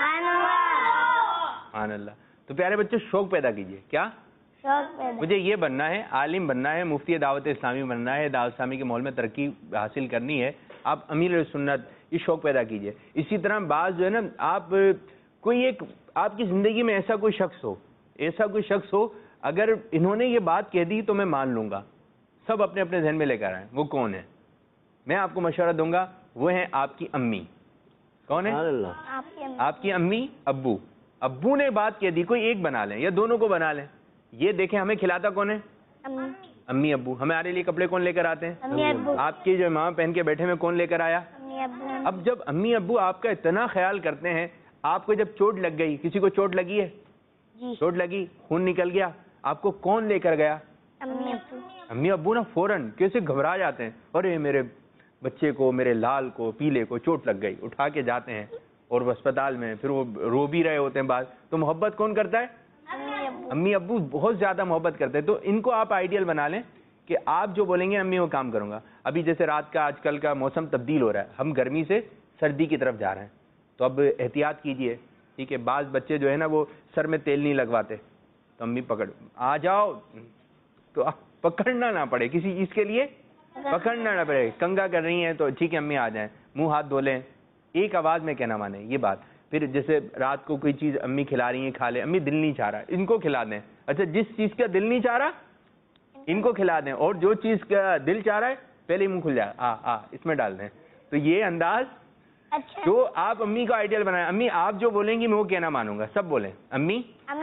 سبحان اللہ. تو پیارے بچوں شوق پیدا کیجئے. کیا مجھے یہ بننا ہے، عالم بننا ہے، مفتی دعوت اسلامی بننا ہے، دعوت اسلامی کے ماحول میں ترقی حاصل کرنی ہے. آپ امیر سنت، یہ شوق پیدا کیجئے. اسی طرح بعض جو ہے نا، آپ کوئی ایک آپ کی زندگی میں ایسا کوئی شخص ہو اگر انہوں نے یہ بات کہہ دی تو میں مان لوں گا. سب اپنے اپنے ذہن میں لے کر آئیں وہ کون ہے. میں آپ کو مشورہ دوں گا، وہ ہیں آپ کی امی. کون ہے؟ آپ کی امی ابو. ابو نے بات کہہ دی، کوئی ایک بنا لیں یا دونوں کو بنا لیں. یہ دیکھیں ہمیں کھلاتا کون ہے؟ امی ابو. ہمارے لیے کپڑے کون لے کر آتے ہیں؟ آپ کی جو ماں پہن کے بیٹھے میں کون لے کر آیا؟ اب جب امی ابو آپ کا اتنا خیال کرتے ہیں، آپ کو جب چوٹ لگ گئی، کسی کو چوٹ لگی ہے؟ چوٹ لگی، خون نکل گیا، آپ کو کون لے کر گیا؟ امی ابو نا فوراً کیسے گھبرا جاتے ہیں، ارے میرے بچے کو، میرے لال کو، پیلے کو چوٹ لگ گئی. اٹھا کے جاتے ہیں اور وہ اسپتال میں پھر وہ رو بھی رہے ہوتے ہیں بعد. تو محبت کون کرتا ہے؟ امی ابو بہت زیادہ محبت کرتے ہیں. تو ان کو آپ آئیڈیل بنا لیں کہ آپ جو بولیں گے امی وہ کام کروں گا. ابھی جیسے رات کا آج کل کا موسم تبدیل ہو رہا ہے، ہم گرمی سے سردی کی طرف جا رہے ہیں، تو اب احتیاط کیجئے. ٹھیک ہے، بعض بچے جو ہے نا وہ سر میں تیل نہیں لگواتے، تو امی پکڑ آ جاؤ، تو پکڑنا نہ پڑے کسی چیز کے لیے، پکڑنا نہ پڑے. کنگا کر رہی ہیں تو ٹھیک ہے امی آ جائیں، منہ ہاتھ دھو لیں، ایک آواز میں کہنا مانیں یہ بات. پھر جیسے رات کو کوئی چیز امی کھلا رہی ہیں، کھا لیں. امی دل نہیں چاہ رہا، ان کو کھلا دیں. اچھا جس چیز کا دل نہیں چاہ رہا ان کو کھلا دیں، اور جو چیز کا دل چاہ رہا ہے پہلے ہی منہ کھل جائے اس میں ڈال دیں. تو یہ انداز جو آپ امی کو آئیڈیل بنائیں. امی آپ جو بولیں گی میں وہ کہنا مانوں گا. سب بولیں امی،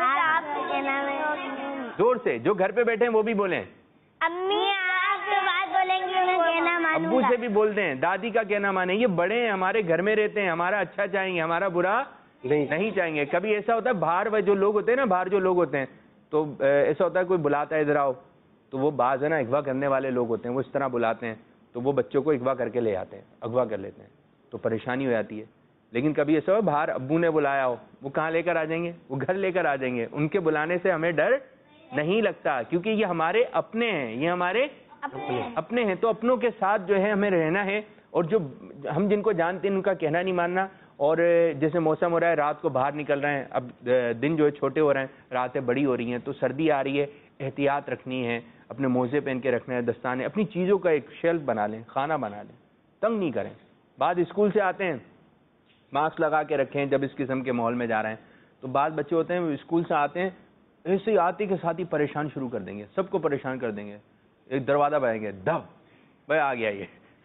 زور سے. جو گھر پہ بیٹھے ہیں وہ بھی بولیں امی آپ جو بات بولیں گے میں کہنا مانوں گا. ابو سے بھی بولتے ہیں، دادی کا کہنا مانیں. یہ بڑے ہیں، ہمارے گھر میں رہتے ہیں، ہمارا اچھا چاہیں گے، ہمارا برا نہیں چاہیں گے. کبھی ایسا ہوتا ہے باہر جو لوگ ہوتے ہیں نا، باہر جو لوگ ہوتے ہیں تو ایسا ہوتا ہے کوئی بلاتا ہے ادھر آؤ، تو وہ بعض ہے نا اغوا کرنے والے لوگ ہوتے ہیں، وہ اس طرح بلاتے ہیں تو وہ بچوں کو اغوا کر کے لے آتے ہیں، اغوا کر لیتے ہیں، تو پریشانی ہو جاتی ہے. لیکن کبھی ایسا ہو باہر ابو نے بلایا ہو، وہ کہاں لے کر آ جائیں گے؟ وہ گھر لے کر آ جائیں گے. ان کے بلانے سے ہمیں ڈر نہیں لگتا، کیونکہ یہ ہمارے اپنے ہیں، یہ ہمارے اپنے ہیں. تو اپنوں کے ساتھ جو ہے ہمیں رہنا ہے، اور جو ہم جن کو جانتے ہیں ان کا کہنا نہیں ماننا. اور جیسے موسم ہو رہا ہے، رات کو باہر نکل رہے ہیں، اب دن جو ہے چھوٹے ہو رہے ہیں، راتیں بڑی ہو رہی ہیں، تو سردی آ رہی ہے، احتیاط رکھنی ہے. اپنے موزے پہن کے رکھنا ہے، دستانے، اپنی چیزوں کا ایک شیلف بنا لیں، خانہ بنا لیں، تنگ نہیں کریں. بعد اسکول سے آتے ہیں ماسک لگا کے رکھیں جب اس قسم کے ماحول میں جا رہے ہیں. تو بعض بچے ہوتے ہیں اسکول سے آتے ہیں، ایسے ہی آتے کے ساتھ ہی پریشان شروع کر دیں گے، سب کو پریشان کر دیں گے. ایک دروازہ بھائیں گے، دب بھائی آ گیا. یہ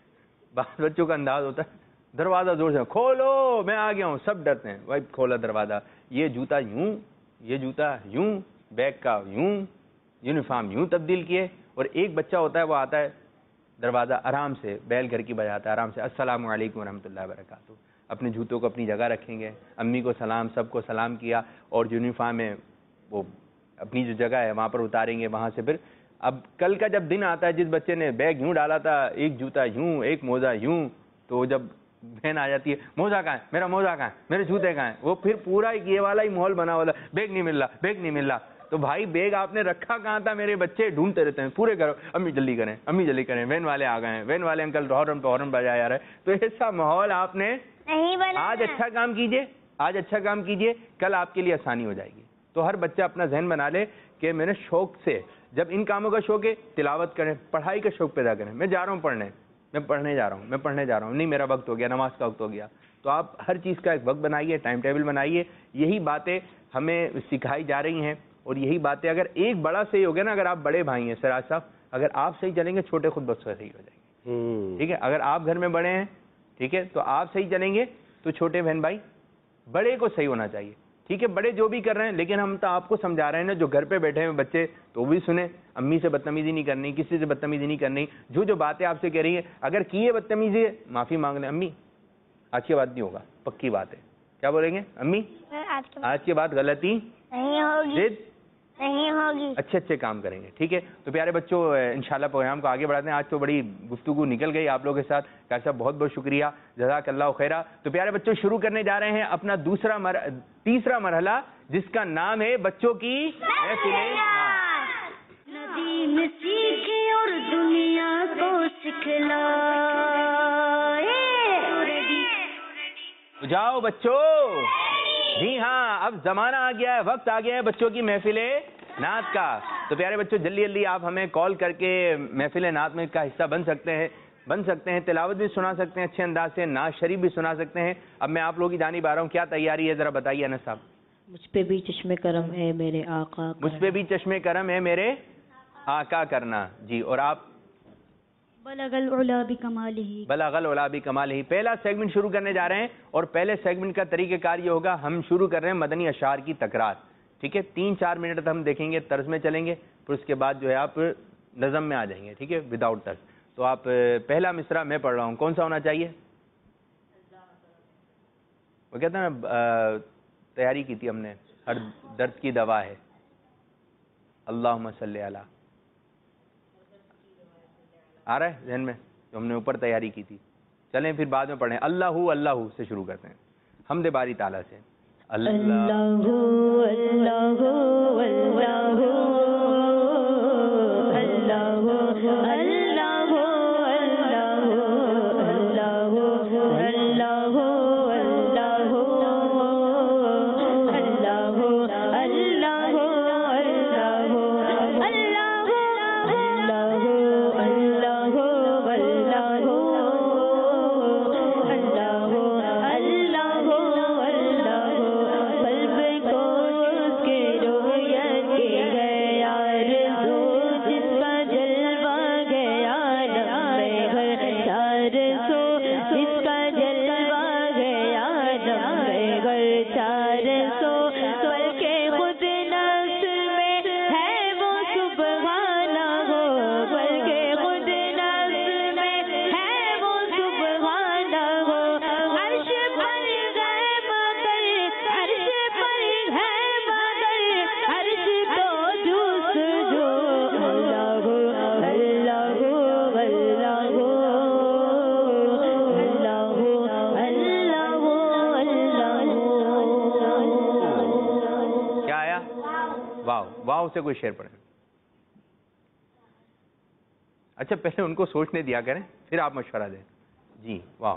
بعض بچوں کا انداز ہوتا ہے دروازہ زور سے کھولو میں آ گیا ہوں، سب ڈرتے ہیں. بھائی کھولا دروازہ، یہ جوتا یوں، یہ جوتا یوں، بیگ کا یوں، یونیفارم یوں تبدیل کیے. اور ایک بچہ ہوتا ہے وہ آتا ہے دروازہ آرام سے بیل گھر کی بجاتا ہے، آرام سے السلام علیکم ورحمۃ اللہ وبرکاتہ. اپنے جوتوں کو اپنی جگہ رکھیں گے، امی کو سلام، سب کو سلام کیا، اور یونیفارم ہے وہ اپنی جو جگہ ہے وہاں پر اتاریں گے. وہاں سے پھر اب کل کا جب دن آتا ہے، جس بچے نے بیگ یوں ڈالا تھا، ایک جوتا یوں، ایک موزہ یوں، تو جب بہن آ جاتی ہے موزہ کہاں ہے، میرا موزہ کہاں ہے، میرے جوتے کہاں ہیں، وہ پھر پورا یہ والا ہی ماحول بنا ہوا، بیگ نہیں مل رہا، بیگ نہیں مل رہا. تو بھائی بیگ آپ نے رکھا کہاں تھا؟ میرے بچے ڈھونڈتے رہتے ہیں پورے گھر، امی جلدی کریں، امی جلدی کریں، وین والے آ گئے ہیں، وین والے انکل ہارن بجایا جا رہا ہے. تو ایسا ماحول آپ نے نہیں بنا. آج اچھا کام کیجئے، آج اچھا کام کیجئے، کل آپ کے لیے آسانی ہو جائے گی. تو ہر بچہ اپنا ذہن بنا لے کہ میں نے شوق سے، جب ان کاموں کا شوق ہے تلاوت کریں، پڑھائی کا شوق پیدا کریں. میں جا رہا ہوں پڑھنے، میں پڑھنے جا رہا ہوں، نہیں میرا وقت ہو گیا، نماز کا وقت ہو گیا. تو آپ ہر چیز کا ایک وقت بنائیے، ٹائم ٹیبل بنائیے. یہی باتیں ہمیں سکھائی جا رہی ہیں، اور یہی باتیں اگر ایک بڑا صحیح ہو گیا نا، اگر آپ بڑے بھائی ہیں سراج صاحب، اگر آپ صحیح چلیں گے چھوٹے خود بخود صحیح ہو جائیں گے. ٹھیک ہے، اگر آپ گھر میں بڑے ہیں، ٹھیک ہے، تو آپ صحیح چلیں گے تو چھوٹے بہن بھائی، بڑے کو صحیح ہونا چاہیے. ٹھیک ہے, بڑے جو بھی کر رہے ہیں, لیکن ہم تو آپ کو سمجھا رہے ہیں نا, جو گھر پہ بیٹھے ہیں بچے تو بھی سنیں, امی سے بدتمیزی نہیں کرنی, کسی سے بدتمیزی نہیں کرنی, جو باتیں آپ سے کہہ رہی ہیں اگر کیے بدتمیزی معافی مانگ لیں, امی آج کے بعد نہیں ہوگا, پکی بات ہے, کیا بولیں گے امی آج کے بعد غلطی نہیں ہوگی, نہیں ہوگی, اچھے اچھے کام کریں گے. ٹھیک ہے, تو پیارے بچوں انشاءاللہ پروگرام کو آگے بڑھاتے ہیں. آج تو بڑی گفتگو نکل گئی آپ لوگوں کے ساتھ, قاری صاحب بہت بہت شکریہ, جزاک اللہ خیرہ. تو پیارے بچوں شروع کرنے جا رہے ہیں اپنا تیسرا مرحلہ, جس کا نام ہے بچوں کی محفل نعت. ندی میں سیکھے اور دنیا کو سکھلائے. جاؤ بچوں, جی ہاں اب زمانہ آ گیا ہے, وقت آ گیا ہے بچوں کی محفل نعت کا. تو پیارے بچوں جلدی جلدی آپ ہمیں کال کر کے محفل نعت میں کا حصہ بن سکتے ہیں, تلاوت بھی سنا سکتے ہیں اچھے انداز سے, نعت شریف بھی سنا سکتے ہیں. اب میں آپ لوگوں کی جانب آ رہا ہوں, کیا تیاری ہے ذرا بتائیے انس صاحب. مجھ پہ بھی چشم کرم ہے میرے آقا, مجھ پہ بھی چشم کرم ہے میرے آقا کرنا. جی, اور آپ بلغ العلا بکمالہ. بلغ العلا بکمالہ. پہلا سیگمنٹ شروع کرنے جا رہے ہیں, اور پہلے سیگمنٹ کا طریقہ کار یہ ہوگا, ہم شروع کر رہے ہیں مدنی اشعار کی تکرار. ٹھیک ہے, 3-4 منٹ تک ہم دیکھیں گے, طرز میں چلیں گے, پھر اس کے بعد جو ہے آپ نظم میں آ جائیں گے. ٹھیک ہے, وداؤٹ طرز. تو آپ پہلا مصرع میں پڑھ رہا ہوں, کون سا ہونا چاہیے؟ وہ کہتے ہیں نا, تیاری کی تھی ہم نے, ہر درد کی دوا ہے, اللہم صلی علی, آ رہا ہے ذہن میں جو ہم نے اوپر تیاری کی تھی. چلیں پھر بعد میں پڑھیں. اللہ اللہ سے شروع کرتے ہیں, حمد باری تعالیٰ سے. اللہ سے کوئی شعر پڑھیں. اچھا پہلے ان کو سوچنے دیا کریں, پھر آپ مشورہ دیں. جی واہ.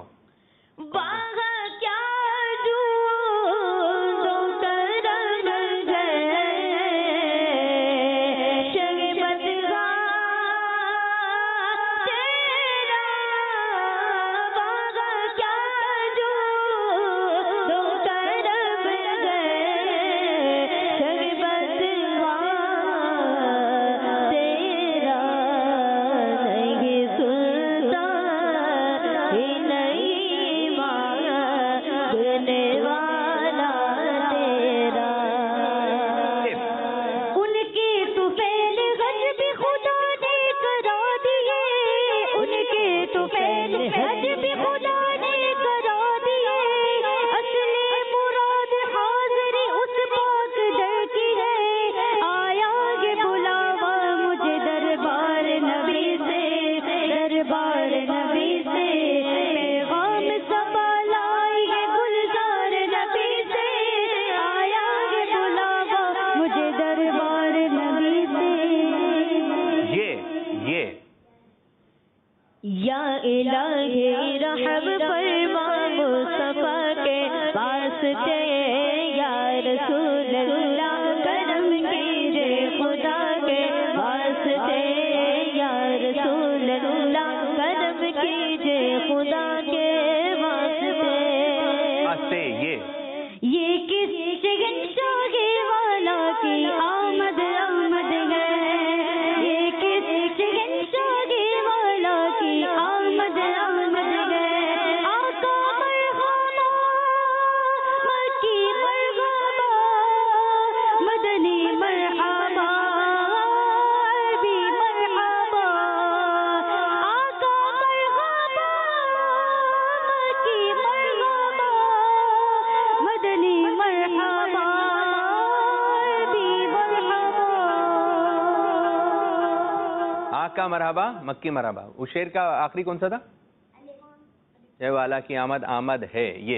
مکہ مرحبا مکی مرحبا. اس شعر کا آخری کون سا تھا؟ اے والا کی آمد آمد ہے یہ.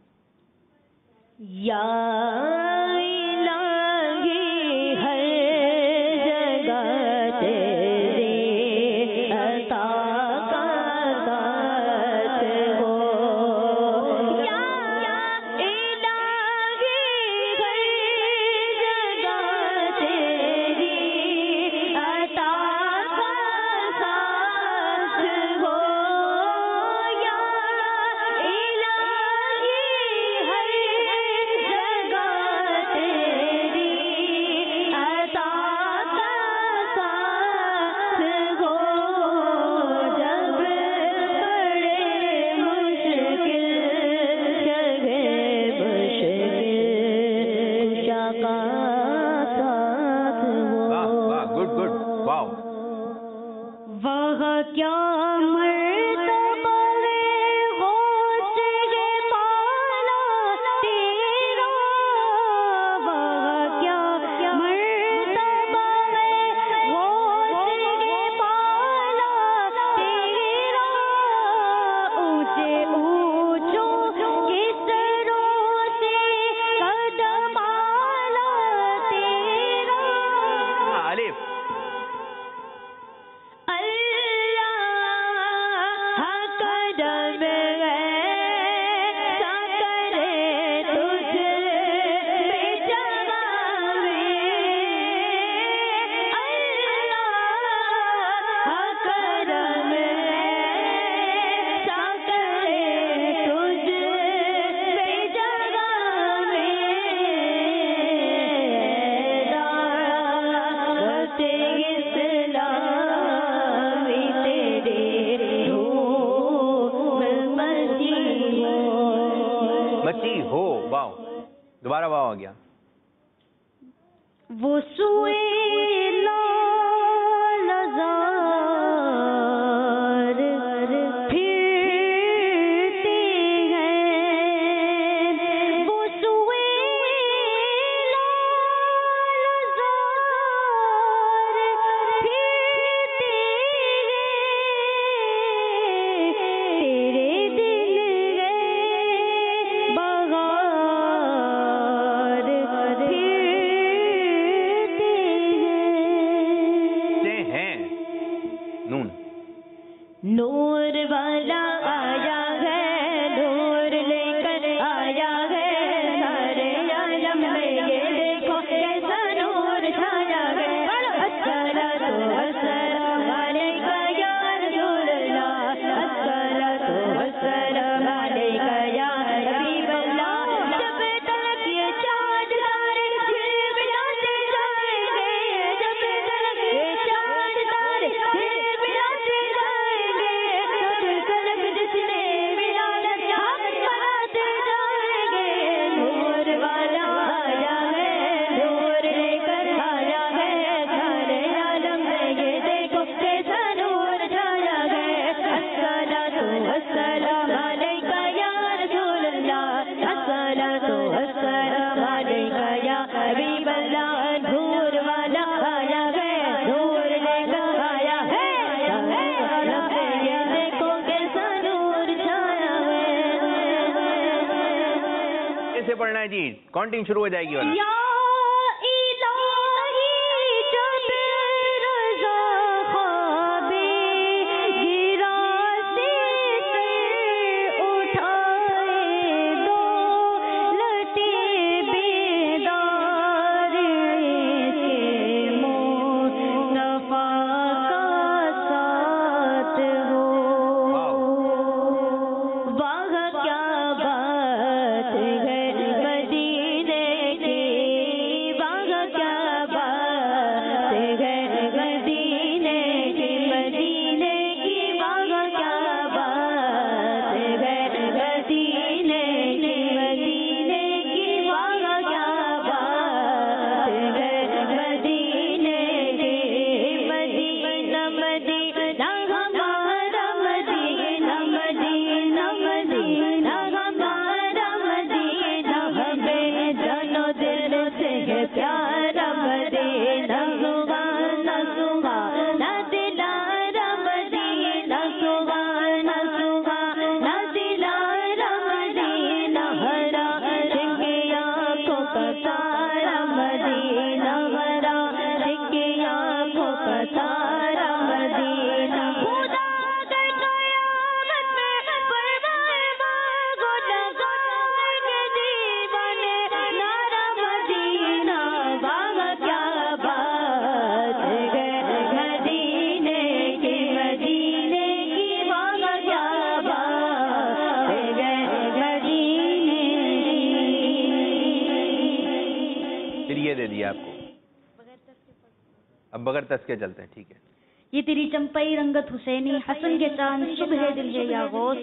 یا الہی ہر جگہ تیری عطا کا ساتھ ہو. یا الہی ہر جگہ تیری عطا کا ساتھ ہو. یا الہی ہر جگہ تیری عطا کا ساتھ ہو. جب پڑے مشکل جگہ مشکل کشا کا ساتھ واہ ہو. واہ گڈ گڈ واو. وہ کیا مرتبہ غوث پالا تیرا. وہ کیا مرتبہ غوث پالا تیرا. اونچے اونچوں کسروں سے قدم آلا تیرا. الف. اللہ قدم ایسا کرے تجھ پہ جوابے. اللہ قدم ایسا کرے تجھ پہ جوابے. دعوت اسلامی تیرے دھوم مچی ہو. مچی ہو. واو. دوبارہ واو آ گیا. وہ سوئے لالزار پھرتے ہیں. وہ سوئے لالزار پھرتے ہیں. تیرے دل گئے بغار پھرتے ہیں. ہیں نون. نور والا آیا ہے نور لے کر آیا ہے. سارے عالم میں یہ دیکھو کیسا نور چھایا ہے. الصلاۃ والسلام علیک یا رسول اللہ. الصلاۃ والسلام علیک یا حبیب اللہ. جب تک یہ چاند تارے جھلملاتے جائیں گے. جب تک یہ چاند تارے جھلملاتے جائیں گے. تب تک جس نے ولادت ہم مناتے جائیں گے. نور والا آیا ہے نور لے کر آیا ہے. سارے عالم میں یہ دیکھو کیسا نور چھایا ہے. الصلاۃ والسلام علیک یا رسول اللہ. الصلاۃ والسلام علیک یا حبیب اللہ. نور والا آیا ہے نور لے کر آیا ہے. سارے عالم میں یہ دیکھو کیسا نور چھایا ہے. کیسے پڑھنا ہے جی؟ کاؤنٹنگ شروع ہو جائے گی. والا یا الہی جب رضا خوابے گرا سے اٹھائے دو لٹے بیدار کے مصطفیٰ کا ساتھ ہو. واہ کیا بات ہے مدینے کی پھر یہ دے دیا آپ کو. اب بغیر تس کے چلتے ہیں, ٹھیک ہے. یہ تیری چمپئی رنگت حسینی, حسن کے چاند صبح دل ہے یا غوث.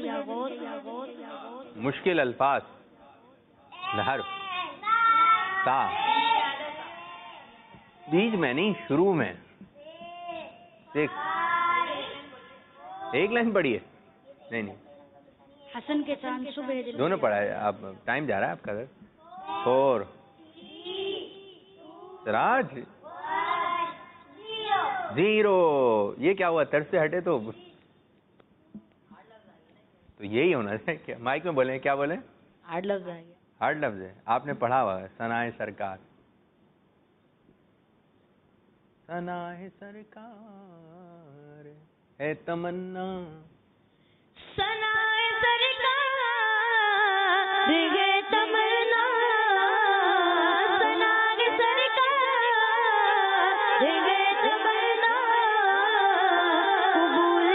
مشکل الفاظ, لہر تا, بیچ میں نہیں, شروع میں. دیکھ, ایک لائن پڑھی ہے, نہیں حسن کے چاند صبح دل. دونوں پڑھا ہے. آپ ٹائم جا رہا ہے آپ کا. 4 سراج 0. یہ کیا ہوا, طرف سے ہٹے تو یہی ہونا ہے. کیا مائک میں بولیں, کیا بولیں؟ ہارڈ لفظ ہے. ہارڈ لفظ ہے. آپ نے پڑھا ہوا ہے ثنائے سرکار. ثنائے سرکار ہے تمنا, ثنائے سرکار ہے تمنا, ثنائے سرکار ہے تمنا, قبول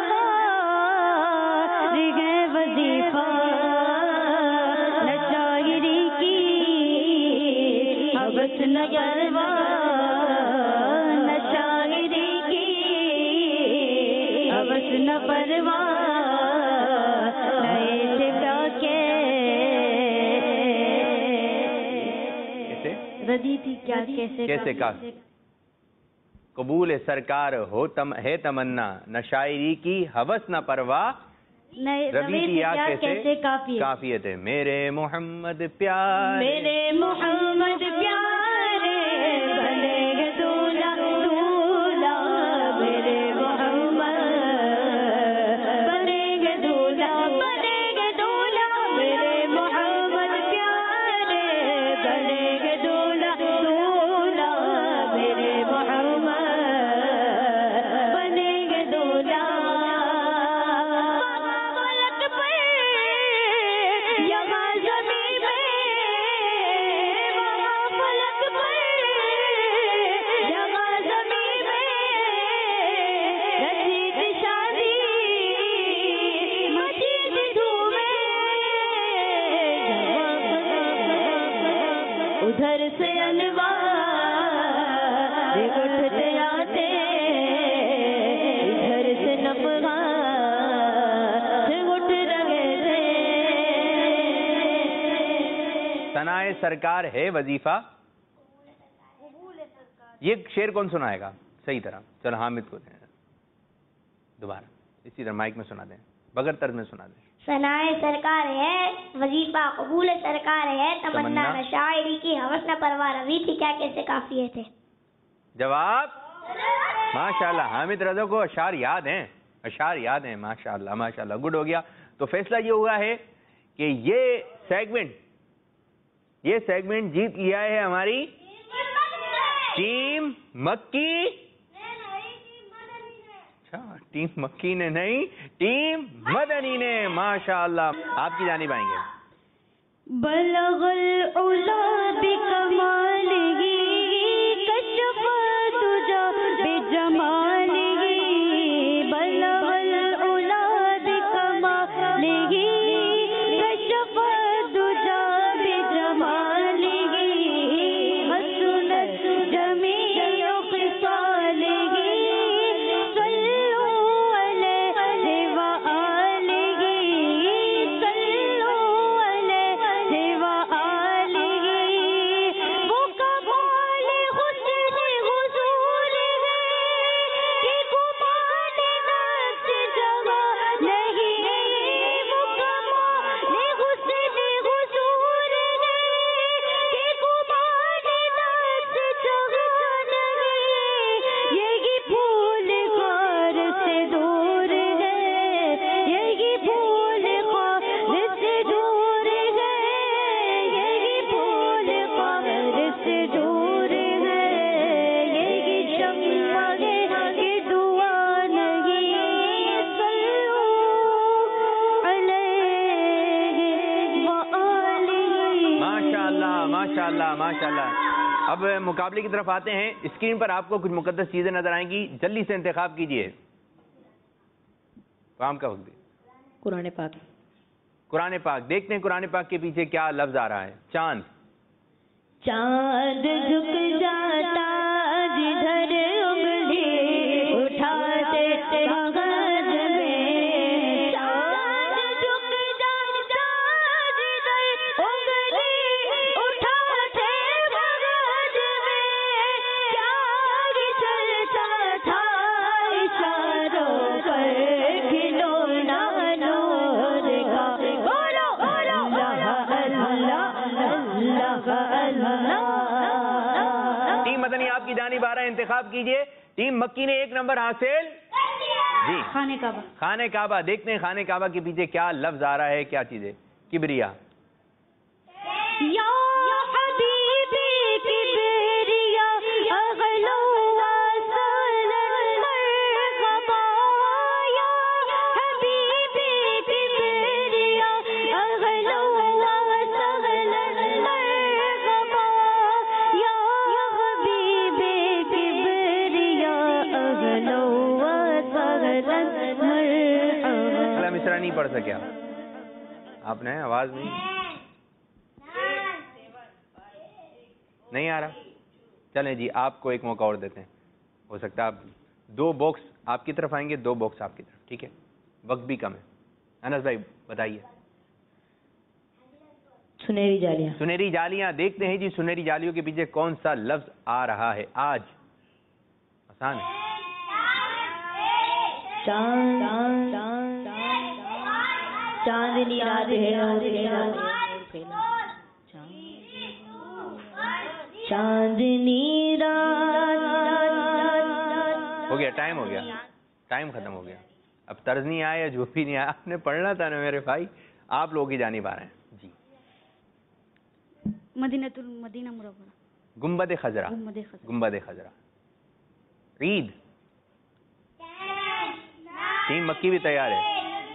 سرکار ہے وظیفہ نہ شاعری کی حوث نہ پرواہ, نہ شاعری کی حوث نہ پرواہ, ردی تھی کیا کیسے کا قبول سرکار ہے تمنا, نہ شاعری کی حوث نہ پرواہ, ربی تھی یا کیسے کافیت ہے. میرے محمد پیارے, میرے محمد پیارے بنے گے دولا دولا, میرے محمد بنے گے دولا بنے گے دولا, میرے محمد پیارے بنے گے دولا دولا, میرے محمد بنے گے دولا. فلک پر یہاں زمین میں, فلک پر یہاں زمین میں, رسید شادی مجید دھومے, ادھر سے انوار اٹھتے آتے, ادھر سے نفغان اٹھ رہے تھے. ثنائے سرکار ہے وظیفہ. یہ شعر کون سنائے گا صحیح طرح؟ چلو حامد کو دیں دوبارہ اسی طرح مائک میں سنا دیں, بغیر طرز میں سنا دیں. ثنائے سرکار ہے وظیفہ, قبول سرکار ہے تمنا, نہ شاعری کی حوث نہ پرواہ, روی تھی کیا کیسے کافیے تھے. جواب ماشاءاللہ. حامد رضا کو اشعار یاد ہیں, اشعار یاد ہیں, ماشاءاللہ ماشاءاللہ, گڈ ہو گیا. تو فیصلہ یہ ہوا ہے کہ یہ سیگمنٹ جیت لیا ہے ہماری ٹیم مکی. اچھا, ٹیم مکی نے نہیں, ٹیم مدنی نے. ماشاءاللہ, آپ کی جانب آئیں گے. بلغ العلا بکمالہ کشف تجا بجمالہ, بلغ العلا بکمالہ کشف تجا بجمالہ, حسنت جمیع خصالہ, صلوا علیہ وآلہ, صلوا علیہ وآلہ, وہ کمال حسن حضور ہے کہ گمان نفس جگہ نہیں, وہ کمال حسن حضور ہے کہ گمان نفس جگہ نہیں, یہی پھول خار سے دور ہے, یہی پھول خار سے دور ہے, یہی پھول خار سے دور ہے, یہی شمع ہے کہ دعا نہیں, صلوا علیہ وآلہ. ماشاءاللہ ماشاءاللہ ماشاءاللہ. اب مقابلے کی طرف آتے ہیں. اسکرین پر آپ کو کچھ مقدس چیزیں نظر آئیں گی, جلدی سے انتخاب کیجئے. کام کا وقت. قرآن پاک. قرآن پاک. دیکھتے ہیں قرآن پاک کے پیچھے کیا لفظ آ رہا ہے. چاند. چاند جھک جاتا جدھر انگلی اٹھاتے مغز میں، چاند جھک جاتا جدھر انگلی اٹھاتے مغز میں، پیار چلتا تھا اشاروں پر کھلونا نور کا، بولو اللہ اللہ اللہ۔ ٹیم مدنی آپ کی جانب آ رہا ہے، انتخاب کیجئے۔ ٹیم مکی نے 1 نمبر حاصل جی خانہ کعبہ۔ خانہ کعبہ، دیکھتے ہیں خانہ کعبہ کے پیچھے کیا لفظ آ رہا ہے، کیا چیز ہے؟ کبریا، یا حبیبی کبریا اغلو وصل المرحبا، یا حبیبی کبریا اغلو وصل المرحبا، یا حبیبی کبریا اغلو وصل المرحبا۔ اگلا مصرع نہیں پڑھ سکے آپ نے، آواز نہیں آ رہا؟ چلیں جی آپ کو ایک موقع اور دیتے ہیں، ہو سکتا ہے آپ 2 باکس آپ کی طرف آئیں گے، 2 باکس آپ کی طرف، ٹھیک ہے؟ وقت بھی کم ہے۔ انس بھائی بتائیے۔ سنہری جالیاں۔ سنہری جالیاں، دیکھتے ہیں جی سنہری جالیوں کے پیچھے کون سا لفظ آ رہا ہے آج؟ آسان ہے۔ چاندنی رات ہے، چاندنی رات۔ ہو گیا، ٹائم ہو گیا، ٹائم ختم ہو گیا۔ اب طرز نہیں آیا، جو بھی نہیں آیا، آپ نے پڑھنا تھا نا میرے بھائی۔ آپ لوگوں کی جانب آ رہے ہیں جی۔ مدینہ منورہ، گنبد خضرا، گنبد خضرا۔ گنبد خضرا۔ عید، ٹیم مکی بھی تیار ہے۔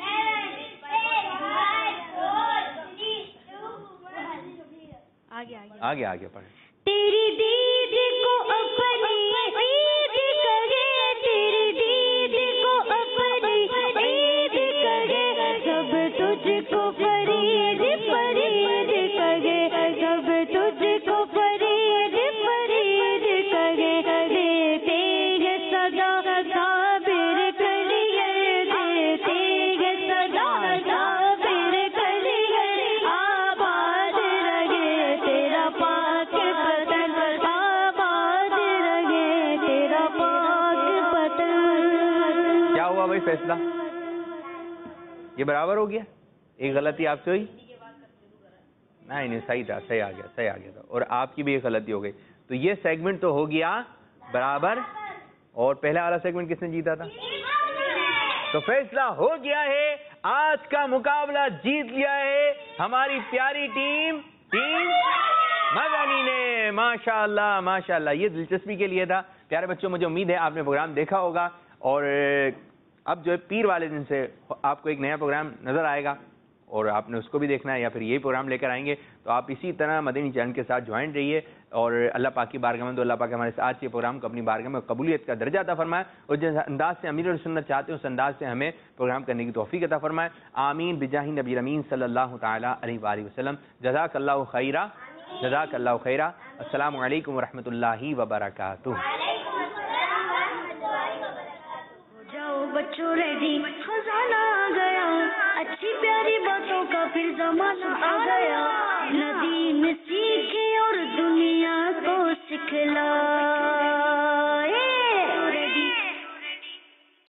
آگے آگے پڑھیں۔ تیری دید کو اپنی عید کہے، تیری دید کو اپنی عید کہے، سب تجھ کو فرید فرید کہے، سب تجھ کو فرید فرید کہے، دیتے ہیں صدا صابر کریے، دیتے ہیں صدا صابر کریے، آباد رہے تیرا پاک پتن، آباد رہے تیرا پاک پتن۔ کیا ہوا بھائی فیصلہ؟ یہ برابر ہو گیا؟ ایک غلطی آپ سے ہوئی؟ نہیں صحیح تھا، صحیح آ گیا تھا، اور آپ کی بھی ایک غلطی ہو گئی، تو یہ سیگمنٹ تو ہو گیا برابر، اور پہلا والا سیگمنٹ کس نے جیتا تھا؟ تو فیصلہ ہو گیا ہے، آج کا مقابلہ جیت لیا ہے ہماری پیاری ٹیم مدنی نے۔ ماشاءاللہ ماشاءاللہ، یہ دلچسپی کے لیے تھا۔ پیارے بچوں، مجھے امید ہے آپ نے پروگرام دیکھا ہوگا، اور اب جو ہے پیر والے دن سے آپ کو ایک نیا پروگرام نظر آئے گا، اور آپ نے اس کو بھی دیکھنا ہے، یا پھر یہی پروگرام لے کر آئیں گے، تو آپ اسی طرح مدنی چینل کے ساتھ جوائن رہیے، اور اللہ پاک کی بارگاہ میں تو اللہ پاک ہمارے آج کے پروگرام کو اپنی بارگاہ میں قبولیت کا درجہ عطا فرمائے، اور جس انداز سے امیر السنت چاہتے ہیں اس انداز سے ہمیں پروگرام کرنے کی توفیق عطا فرمائے۔ آمین بجاہ نبی امین صلی اللہ تعالی علیہ وآلہ وسلم۔ جزاک اللہ خیرہ، جزاک اللہ خیرہ۔ السلام علیکم ورحمۃ اللہ وبرکاتہ۔ جاؤ بچوں ریڈی، خزانہ آ گیا، اچھی پیاری باتوں کا پھر زمانہ آ گیا۔